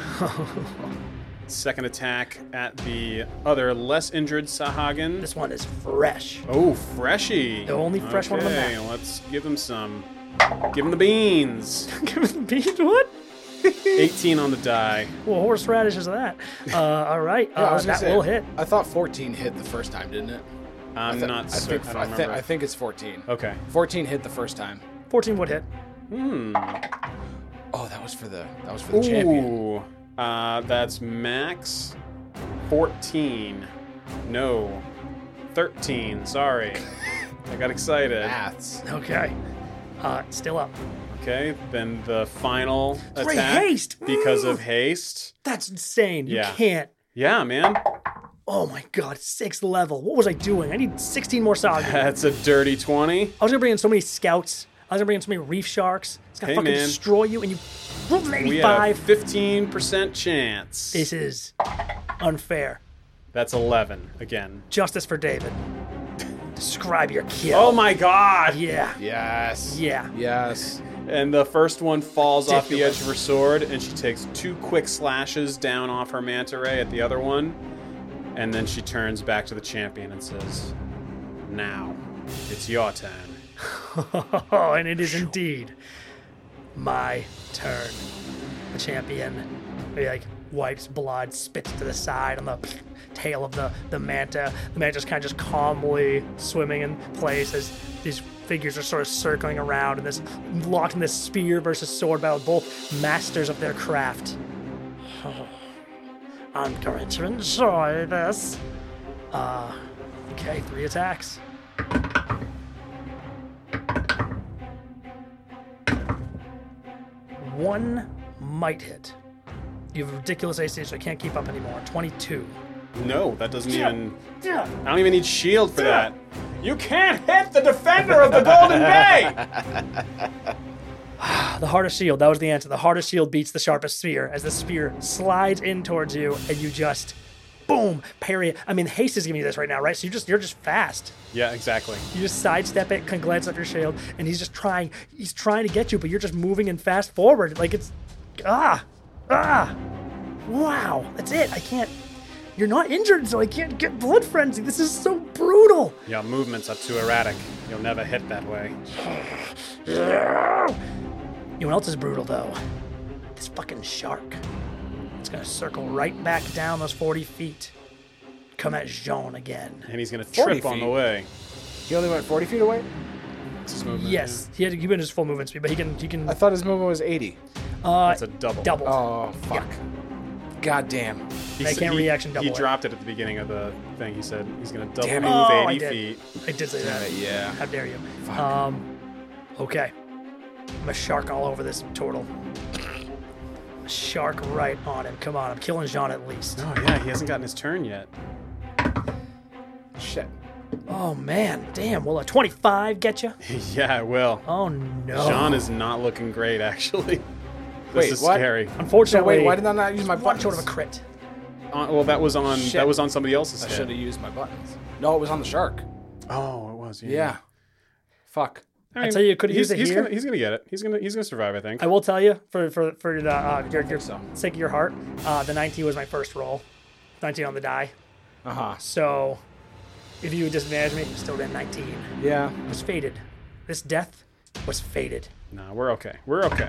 Second attack at the other, less injured Sahagin. This one is fresh. Oh, freshy. The only fresh one on the Okay, map. let's give him some. Give him the beans. Give me the beat. What? eighteen on the die. Well, horseradish is that. Uh, all right. Yeah, I uh, was gonna that say, will hit. I thought fourteen hit the first time, didn't it? I'm I thi- not I certain. think, I I, don't thi- remember. I think it's fourteen. Okay. fourteen hit the first time. fourteen would hit. Hmm. Oh, that was for the that was for the champion. Ooh. Uh, that's max. fourteen. No. thirteen. Sorry. I got excited. Maths. Okay. Uh, still up. Okay, then the final Great attack haste! because of haste. That's insane. You Yeah. can't. Yeah, man. Oh my god, sixth level. What was I doing? I need sixteen more sagas. That's a dirty twenty. I was gonna bring in so many scouts. I was gonna bring in so many reef sharks. It's gonna Hey, fucking man. destroy you, and you rolled an We had a eighty-five. fifteen percent chance. This is unfair. That's eleven again. Justice for David. Describe your kill. Oh my god! Yeah. Yes. Yeah. Yes. And the first one falls off the Ridiculous. edge of her sword, and she takes two quick slashes down off her manta ray at the other one. And then she turns back to the champion and says, "Now, it's your turn." Oh, and it is indeed my turn. The champion, he like wipes blood, spits to the side on the tail of the, the manta. The manta just kind of just calmly swimming in place as these figures are sort of circling around in this, locked in this spear versus sword battle, both masters of their craft. I'm going to enjoy this. Uh, okay, three attacks. One might hit. You have a ridiculous A C, so I can't keep up anymore. twenty-two. No, that doesn't even. Yeah. I don't even need shield for that. You can't hit the defender of the Golden Bay! The hardest shield, that was the answer. The hardest shield beats the sharpest spear as the spear slides in towards you and you just, boom, parry it. I mean, haste is giving you this right now, right? So you just, you're just fast. Yeah, exactly. You just sidestep it, can glance up your shield, and he's just trying, he's trying to get you, but you're just moving and fast forward. Like it's, ah, ah, wow, that's it. I can't, you're not injured, so I can't get blood frenzy. This is so brutal. Your movements are too erratic. You'll never hit that way. You know what else is brutal, though? This fucking shark. It's gonna circle right back down those forty feet. Come at Jean again. And he's gonna forty trip on the feet. way. He only went forty feet away? That's his movement. Yes, he had to keep in his full movement speed, but he can, he can, I thought his movement was eighty. uh, That's a double. double. Oh, fuck. God damn. He They s- can't he- reaction double He it. dropped it at the beginning of the thing. He said he's gonna double Damn it. move Oh, I eighty did. feet. I did say that. Yeah. How dare you? Fuck. Um, okay. I'm a shark all over this turtle. A shark right on him. Come on, I'm killing Jean at least. Oh yeah, he hasn't gotten his turn yet. Shit. Oh man, damn. Will a twenty-five get you? Yeah, it will. Oh no. John is not looking great, actually. This Wait, is what? scary. So Unfortunately, wait, why did I not use my one buttons? short of a crit. Uh, well, that was on Shit. that was on somebody else's I head. should have used my buttons. No, it was on the shark. Oh, it was. Yeah. Yeah. Fuck. I mean, tell you, could he's, use it he's here. Gonna, he's gonna get it. He's gonna he's gonna survive. I think. I will tell you, for for for the uh, your, your so. sake of your heart, uh, the nineteen was my first roll. nineteen on the die. Uh huh. So, if you would disadvantage me, still did nineteen. Yeah. It was fated. This death was fated. Nah, we're okay. We're okay.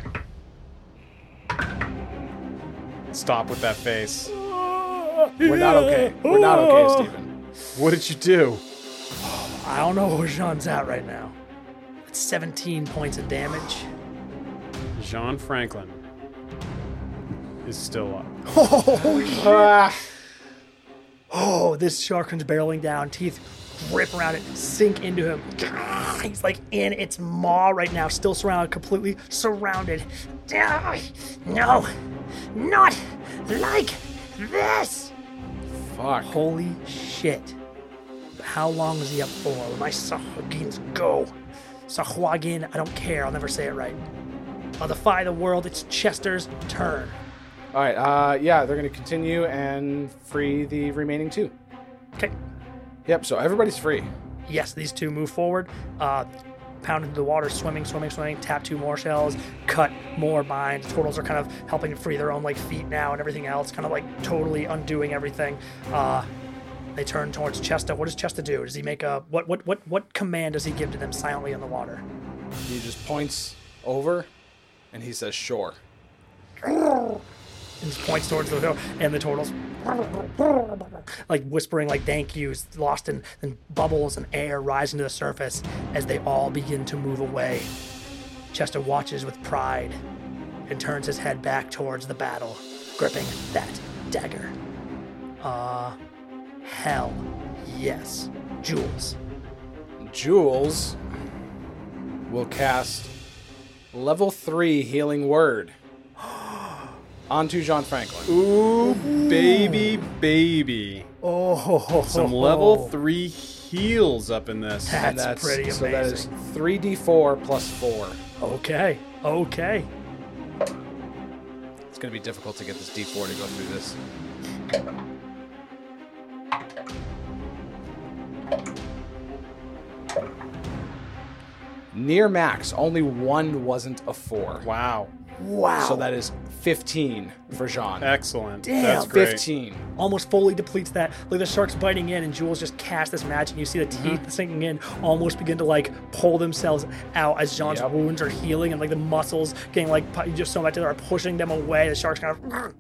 Stop with that face. We're not okay. We're not okay, Steven. What did you do? I don't know where Jean's at right now. It's seventeen points of damage. Jean Franklin is still up. Ah. Oh, this shark comes barreling down, teeth rip around it, sink into him. He's like in its maw right now, still surrounded, completely surrounded. No, not like this. Fuck. Holy shit. How long is he up for? When my Sahagins go. Sahagin, I don't care, I'll never say it right. I'll defy the world, it's Chester's turn. All right. Uh, yeah, they're going to continue and free the remaining two. Okay. Yep. So everybody's free. Yes, these two move forward, uh, pound into the water, swimming, swimming, swimming, tap two more shells, cut more bind. The turtles are kind of helping to free their own like feet now and everything else, kind of like totally undoing everything. Uh, they turn towards Chesta. What does Chesta do? Does he make a what? What? What? What command does he give to them silently in the water? He just points over, and he says, "Sure." And just points towards the hill, and the turtles, like whispering like thank yous, lost in, in bubbles and air rising to the surface as they all begin to move away. Chester watches with pride and turns his head back towards the battle, gripping that dagger. Uh, hell yes. Jules. Jules will cast level three healing word onto Jean Franklin. Ooh, baby, baby. Oh, Some level three heals up in this. That's, And pretty amazing. So that is three d four plus four. Okay, okay. It's going to be difficult to get this d four to go through this. Near max, only one wasn't a four. Wow. Wow. So that is fifteen for Jean. Excellent. Damn. That's great. fifteen. Almost fully depletes that. Like the shark's biting in, and Jules just cast this magic. And you see the teeth Mm-hmm. sinking in, almost begin to like pull themselves out as Jean's Yep. wounds are healing, and like the muscles getting like pu- just so much are pushing them away. The shark's kind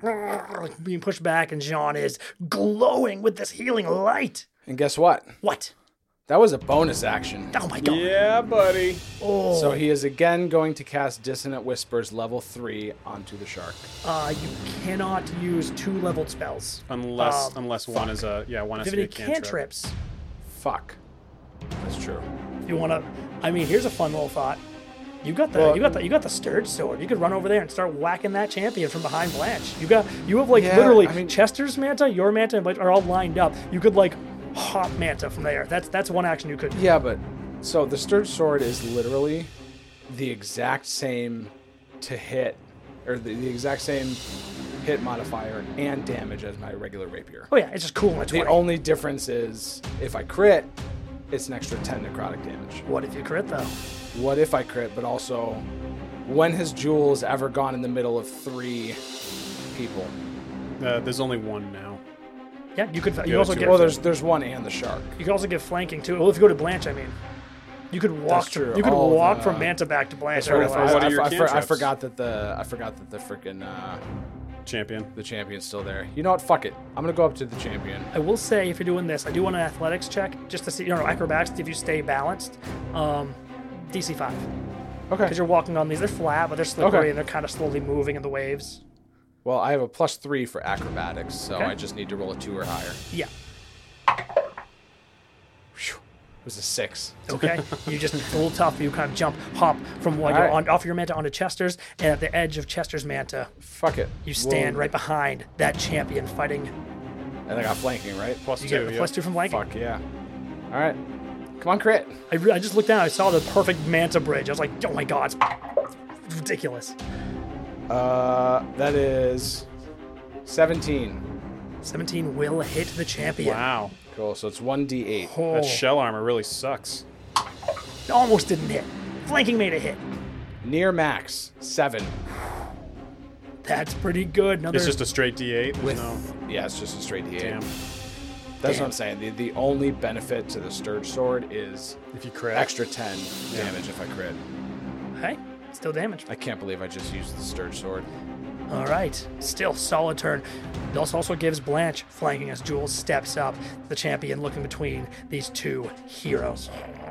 of being pushed back, and Jean is glowing with this healing light. And guess what? What? That was a bonus action. Oh my god! Yeah, buddy. Oh, So he is again going to cast Dissonant Whispers level three onto the shark. uh, you cannot use two leveled spells. Unless Um, unless one is a yeah one has If to you be have a any cantrip. cantrips, Fuck. That's true. if you want to, I mean, here's a fun little thought. You got the Well- you got the you got the stirred sword. You could run over there and start whacking that champion from behind Blanche. You got you have like Yeah, literally I mean- Chester's Manta, your Manta, and Blanche are all lined up. You could like hop Manta from there. That's that's one action you could. Yeah, but so the Stirred Sword is literally the exact same to hit, or the, the exact same hit modifier and damage as my regular rapier. Oh yeah, it's just cool in a The twenty. only difference is if I crit, it's an extra ten necrotic damage. What if you crit though? What if I crit, but also, when has Jules ever gone in the middle of three people? Uh, there's only one now. Yeah, you could. You Yeah, also that's get. Well, there's there's one and the shark. You could also get flanking too. Well, if you go to Blanche, I mean, you could walk. That's true. You could All of, walk uh, from Manta back to Blanche. I I, realize. What are your I, I, I, I cantrips? forgot that the I forgot that the freaking uh, Champion. the champion's still there. You know what? Fuck it. I'm gonna go up to the champion. I will say, if you're doing this, I do want an athletics check just to see, you know, acrobatics, if you stay balanced. Um, D C five. Okay. Because you're walking on these. They're flat, but they're slippery Okay. and they're kind of slowly moving in the waves. Well, I have a plus three for acrobatics, so Okay. I just need to roll a two or higher. Yeah. Whew. It was a six. Okay. You just, it's a little tough. You kind of jump, hop from like All right. on, off your Manta onto Chester's, and at the edge of Chester's Manta, Fuck it. you stand Whoa. right behind that champion fighting. And I got flanking, right? Plus You two. get the yeah. plus two from flanking. Fuck yeah. All right. Come on, crit. I, re- I just looked down. I saw the perfect Manta bridge. I was like, oh my god, it's ridiculous. Uh, that is seventeen. seventeen will hit the champion. Wow. Cool. So it's one d eight. Oh. That shell armor really sucks. Almost didn't hit. Flanking made a hit. Near max. Seven. That's pretty good. Another, It's just a straight D eight. There's With, no. yeah, it's just a straight D eight. Damn. That's Damn. what I'm saying. The, the only benefit to the Sturge Sword is If you crit. extra ten damage if I crit. hey, still damage. I can't believe I just used the Sturge Sword. All right, still solid turn. This also gives Blanche flanking as Jules steps up, the champion looking between these two heroes.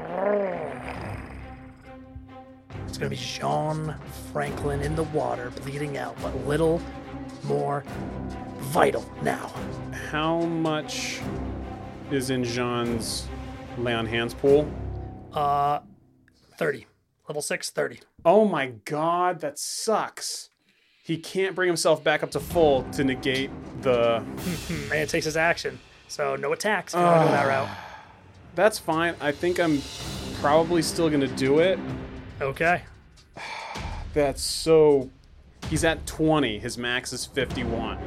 It's going to be Jean Franklin in the water, bleeding out, but a little more vital now. How much is in Jean's lay on hands pool? Uh, thirty. Level six, thirty. Oh my god, that sucks. He can't bring himself back up to full to negate the... And it takes his action, so no attacks if you want to go that route. That's fine. I think I'm probably still going to do it. Okay. That's so... He's at twenty. His max is fifty-one.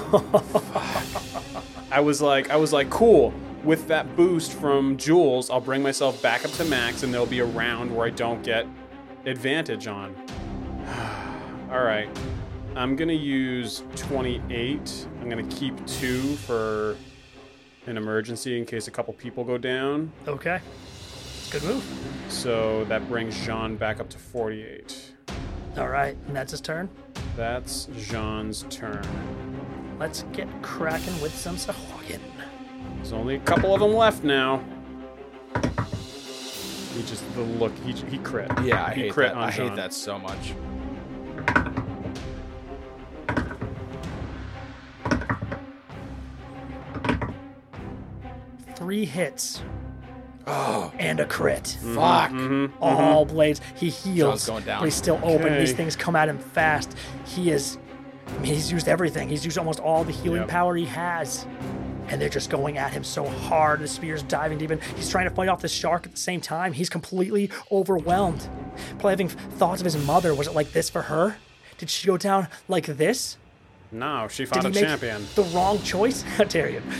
I was like, I was like, cool. With that boost from Jules, I'll bring myself back up to max, and there'll be a round where I don't get advantage on. All right. I'm going to use twenty-eight. I'm going to keep two for an emergency in case a couple people go down. Okay. Good move. So that brings Jean back up to forty-eight. All right, and that's his turn. That's Jean's turn. Let's get cracking with some Sahuagin. There's only a couple of them left now. He just, the look, he, he crit. Yeah, I he hate crit that. on I hate Jean. that so much. Three hits Oh, and a crit. fuck. All blades. He John's heals, going down. but he's still open. Okay. These things come at him fast. He is, I mean, he's used everything. He's used almost all the healing Yep. power he has. And they're just going at him so hard. The spear's diving deep in. He's trying to fight off the shark at the same time. He's completely overwhelmed. Probably having thoughts of his mother. Was it like this for her? Did she go down like this? No, she Did fought he a make champion. the wrong choice? How dare you?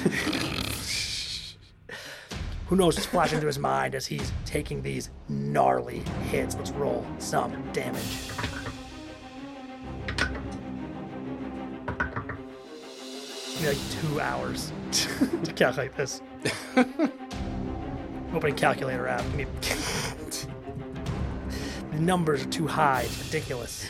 Who knows what's flashing through his mind as he's taking these gnarly hits. Let's roll some damage. Give me like two hours to calculate this. Opening calculator app. Give me... The numbers are too high. It's ridiculous.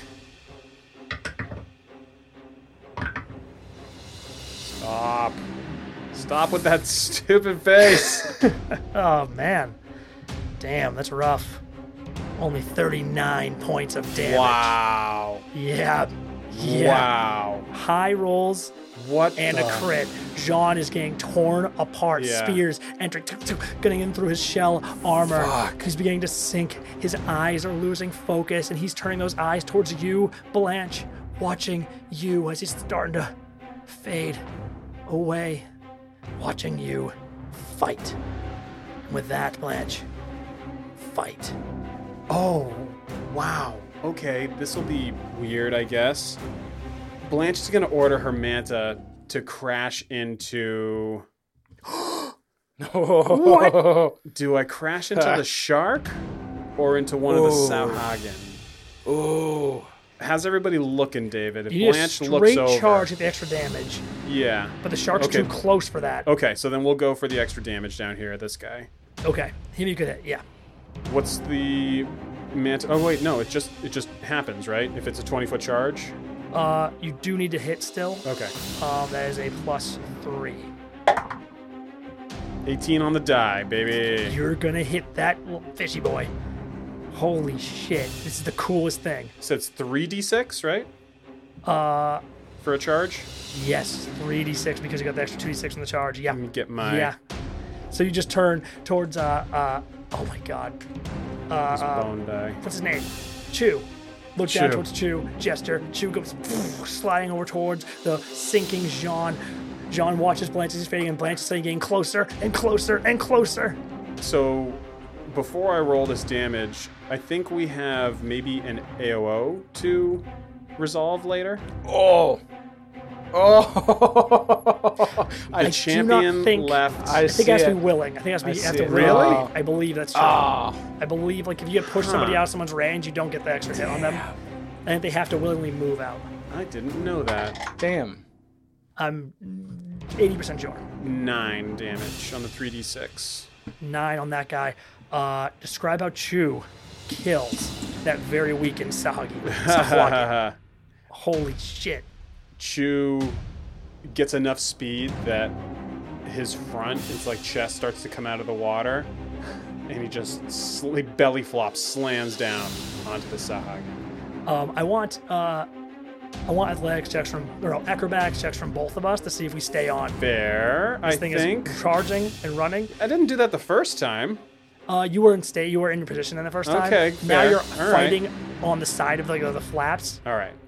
Stop. Stop with that stupid face. Oh, man. Damn, that's rough. Only thirty-nine points of damage. Wow. Yeah. Yeah. Wow. High rolls What and the... a crit. Jean is getting torn apart. Yeah. Spears entering, getting in through his shell armor. Fuck. He's beginning to sink. His eyes are losing focus, and he's turning those eyes towards you, Blanche, watching you as he's starting to fade away, watching you fight. And with that, Blanche, fight. Oh, wow. Okay, this will be weird, I guess. Blanche is going to order her manta to crash into... What? Do I crash into the shark or into one of the Sahuagin? Ooh. How's everybody looking, David? If You need a Blanche straight looks over... charge with the extra damage, Yeah. but the shark's Okay. too close for that. Okay, so then we'll go for the extra damage down here at this guy. Okay, he'd be good at yeah. What's the manta? Oh wait, no, it just it just happens, right? If it's a twenty foot charge. Uh, you do need to hit still. Okay. Um, that is a plus three. eighteen on the die, baby. You're gonna hit that little fishy boy. Holy shit! This is the coolest thing. So it's three d six, right? Uh, For a charge. yes, three d six because you got the extra two d six in the charge. Yeah. Let me get my Yeah. So you just turn towards uh uh. Oh my god. Uh, this uh bone die. what's his name? Chew. Look down Chew. towards Chew. Gesture. Chew goes sliding over towards the sinking Jean. Jean watches Blanche as he's fading, and Blanche is getting closer and closer and closer. So before I roll this damage, I think we have maybe an A O O to resolve later. Oh. Oh, I, The do champion not think- left. I I think it has see to be it. willing. I think it has to I be. You have see to it. will. Really? I believe that's true. Ah. I believe like if you get pushed somebody Huh. out of someone's range, you don't get the extra hit on them. I think they have to willingly move out. I didn't know that. Damn. I'm eighty percent sure. Nine damage on the three d six. Nine on that guy. Uh, describe how Chu kills that very weakened Sahagi. Sahwagi. Holy shit. Chu gets enough speed that his front, his like chest starts to come out of the water, and he just sl- belly flops, slams down onto the Sahagi. Um, I want uh, I want athletics checks from or no, acrobatics checks from both of us to see if we stay on. Fair, I This thing think. is charging and running. I didn't do that the first time. Uh, you were in state. You were in your position in the first time. Okay, Now fair. you're All right. fighting on the side of the, the flaps. All right.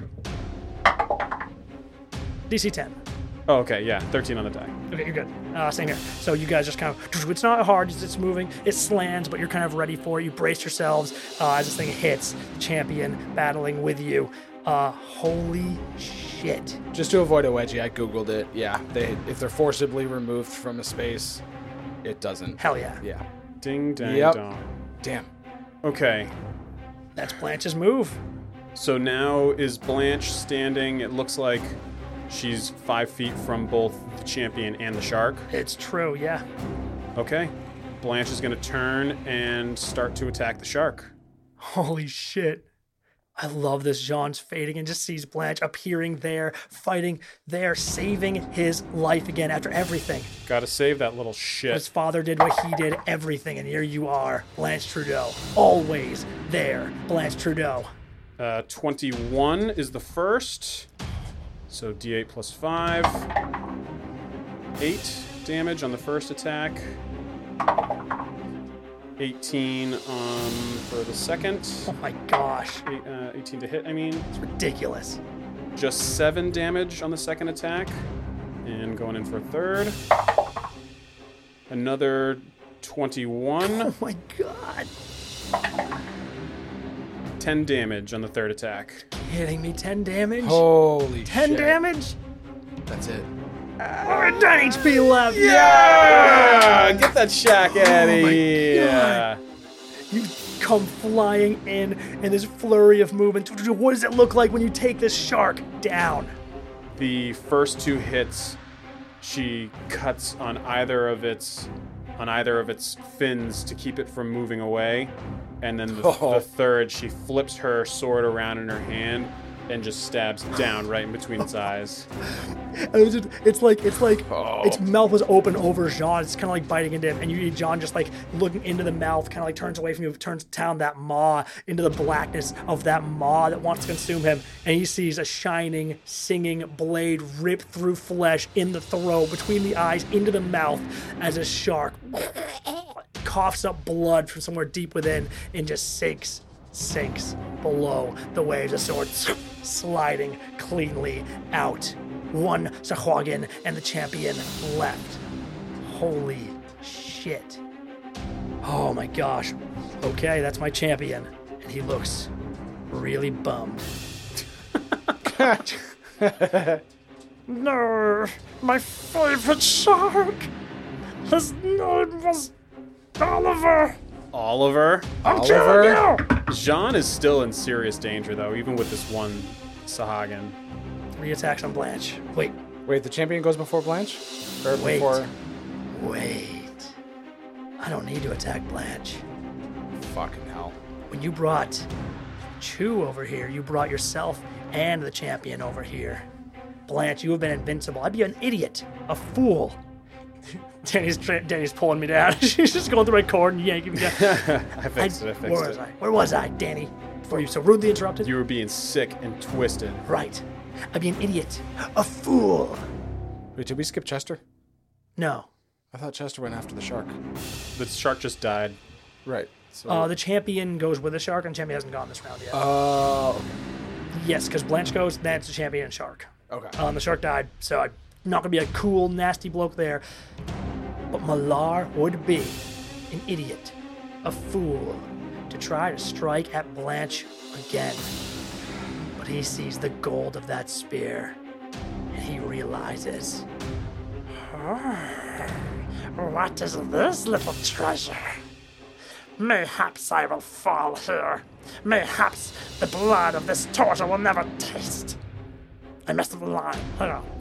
D C ten. Oh, okay, yeah, thirteen on the die. Okay, you're good. Uh, same here. So you guys just kind of, it's not hard, it's, it's moving, it slants, but you're kind of ready for it. You brace yourselves uh, as this thing hits the champion battling with you. Uh, holy shit. Just to avoid a wedgie, I googled it. Yeah, they if they're forcibly removed from a space, it doesn't. Hell yeah. Yeah. Ding dang Yep. dong. Damn. Okay, That's Blanche's move. so now is Blanche standing? It looks like she's five feet from both the champion and the shark. It's true, yeah. Okay. Blanche is going to turn and start to attack the shark. Holy shit. I love this. Jean's fading and just sees Blanche appearing there, fighting there, saving his life again after everything. Gotta save that little shit. His father did what he did, everything, and here you are, Blanche Trudeau. Always there, Blanche Trudeau. Uh, twenty-one is the first. So d eight plus five. eight damage on the first attack. eighteen on for the second. Oh my gosh, Eight, uh, eighteen to hit, I mean. it's ridiculous. Just seven damage on the second attack. And going in for a third. Another twenty-one. Oh my god. ten damage on the third attack. Kidding me, ten damage? Holy ten shit. damage? That's it. Oh, ten H P left. Yeah! Get that shack out of Oh my here. You come flying in in this flurry of movement. What does it look like when you take this shark down? The first two hits, she cuts on either of its on either of its fins to keep it from moving away, and then the, Oh. the third, she flips her sword around in her hand and just stabs down right in between its eyes. And it's, just, it's like it's like Oh. its mouth was open over Jean. It's kind of like biting into him, and you see Jean just like looking into the mouth, kind of like turns away from you, turns down that maw into the blackness of that maw that wants to consume him, and he sees a shining, singing blade rip through flesh in the throat, between the eyes, into the mouth, as a shark coughs up blood from somewhere deep within and just sinks. sinks below the waves, a sword sliding cleanly out. One Sahwagan and the champion left. Holy shit. Oh my gosh. Okay, that's my champion. And he looks really bummed. No, my favorite shark. His name was Oliver. Oliver. I'm Oliver? killing you. Jean is still in serious danger though, even with this one Sahagin. Three attacks on Blanche. Wait, Wait, the champion goes before Blanche? Or Wait. before... wait. I don't need to attack Blanche. Fucking hell. When you brought Chu over here, you brought yourself and the champion over here. Blanche, you have been invincible. I'd be an idiot, a fool. Danny's tra- Danny's pulling me down. She's just going through my cord and yanking me down. I fixed it, I fixed where was it. I? Where was I, Danny? Before you so rudely interrupted? You were being sick and twisted. Right. I'd be an idiot, a fool. Wait, did we skip Chester? No. I thought Chester went after the shark. The shark just died. Right. So... Uh, the champion goes with the shark, and the champion hasn't gone this round yet. Oh, yes, because Blanche goes, then it's the champion and shark. okay. Um, the shark died, so I'm not gonna be a cool, nasty bloke there. But Malar would be an idiot, a fool, to try to strike at Blanche again. But he sees the gold of that spear, he realizes. What is this little treasure? Mayhaps I will fall here. Mayhaps the blood of this tortoise will never taste. I messed up the line. Hang on.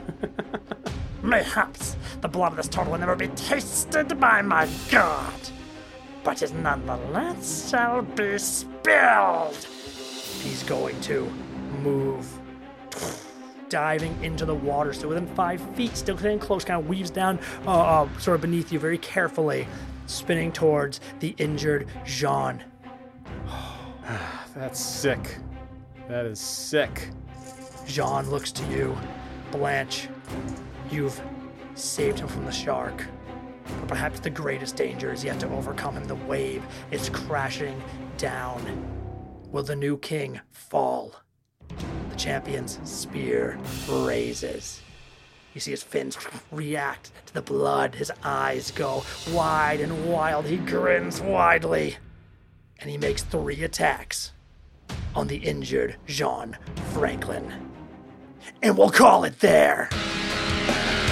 Mayhaps the blood of this turtle will never be tasted by my god, but it nonetheless shall be spilled. He's going to move, diving into the water, so within five feet, still getting close, kind of weaves down uh, uh, sort of beneath you very carefully, spinning towards the injured Jean. That's sick. That is sick. Jean looks to you. Blanche, you've saved him from the shark. But perhaps the greatest danger is yet to overcome him. The wave is crashing down. Will the new king fall? The champion's spear raises. You see his fins react to the blood. His eyes go wide and wild. He grins widely. And he makes three attacks on the injured Jean Franklin. And we'll call it there.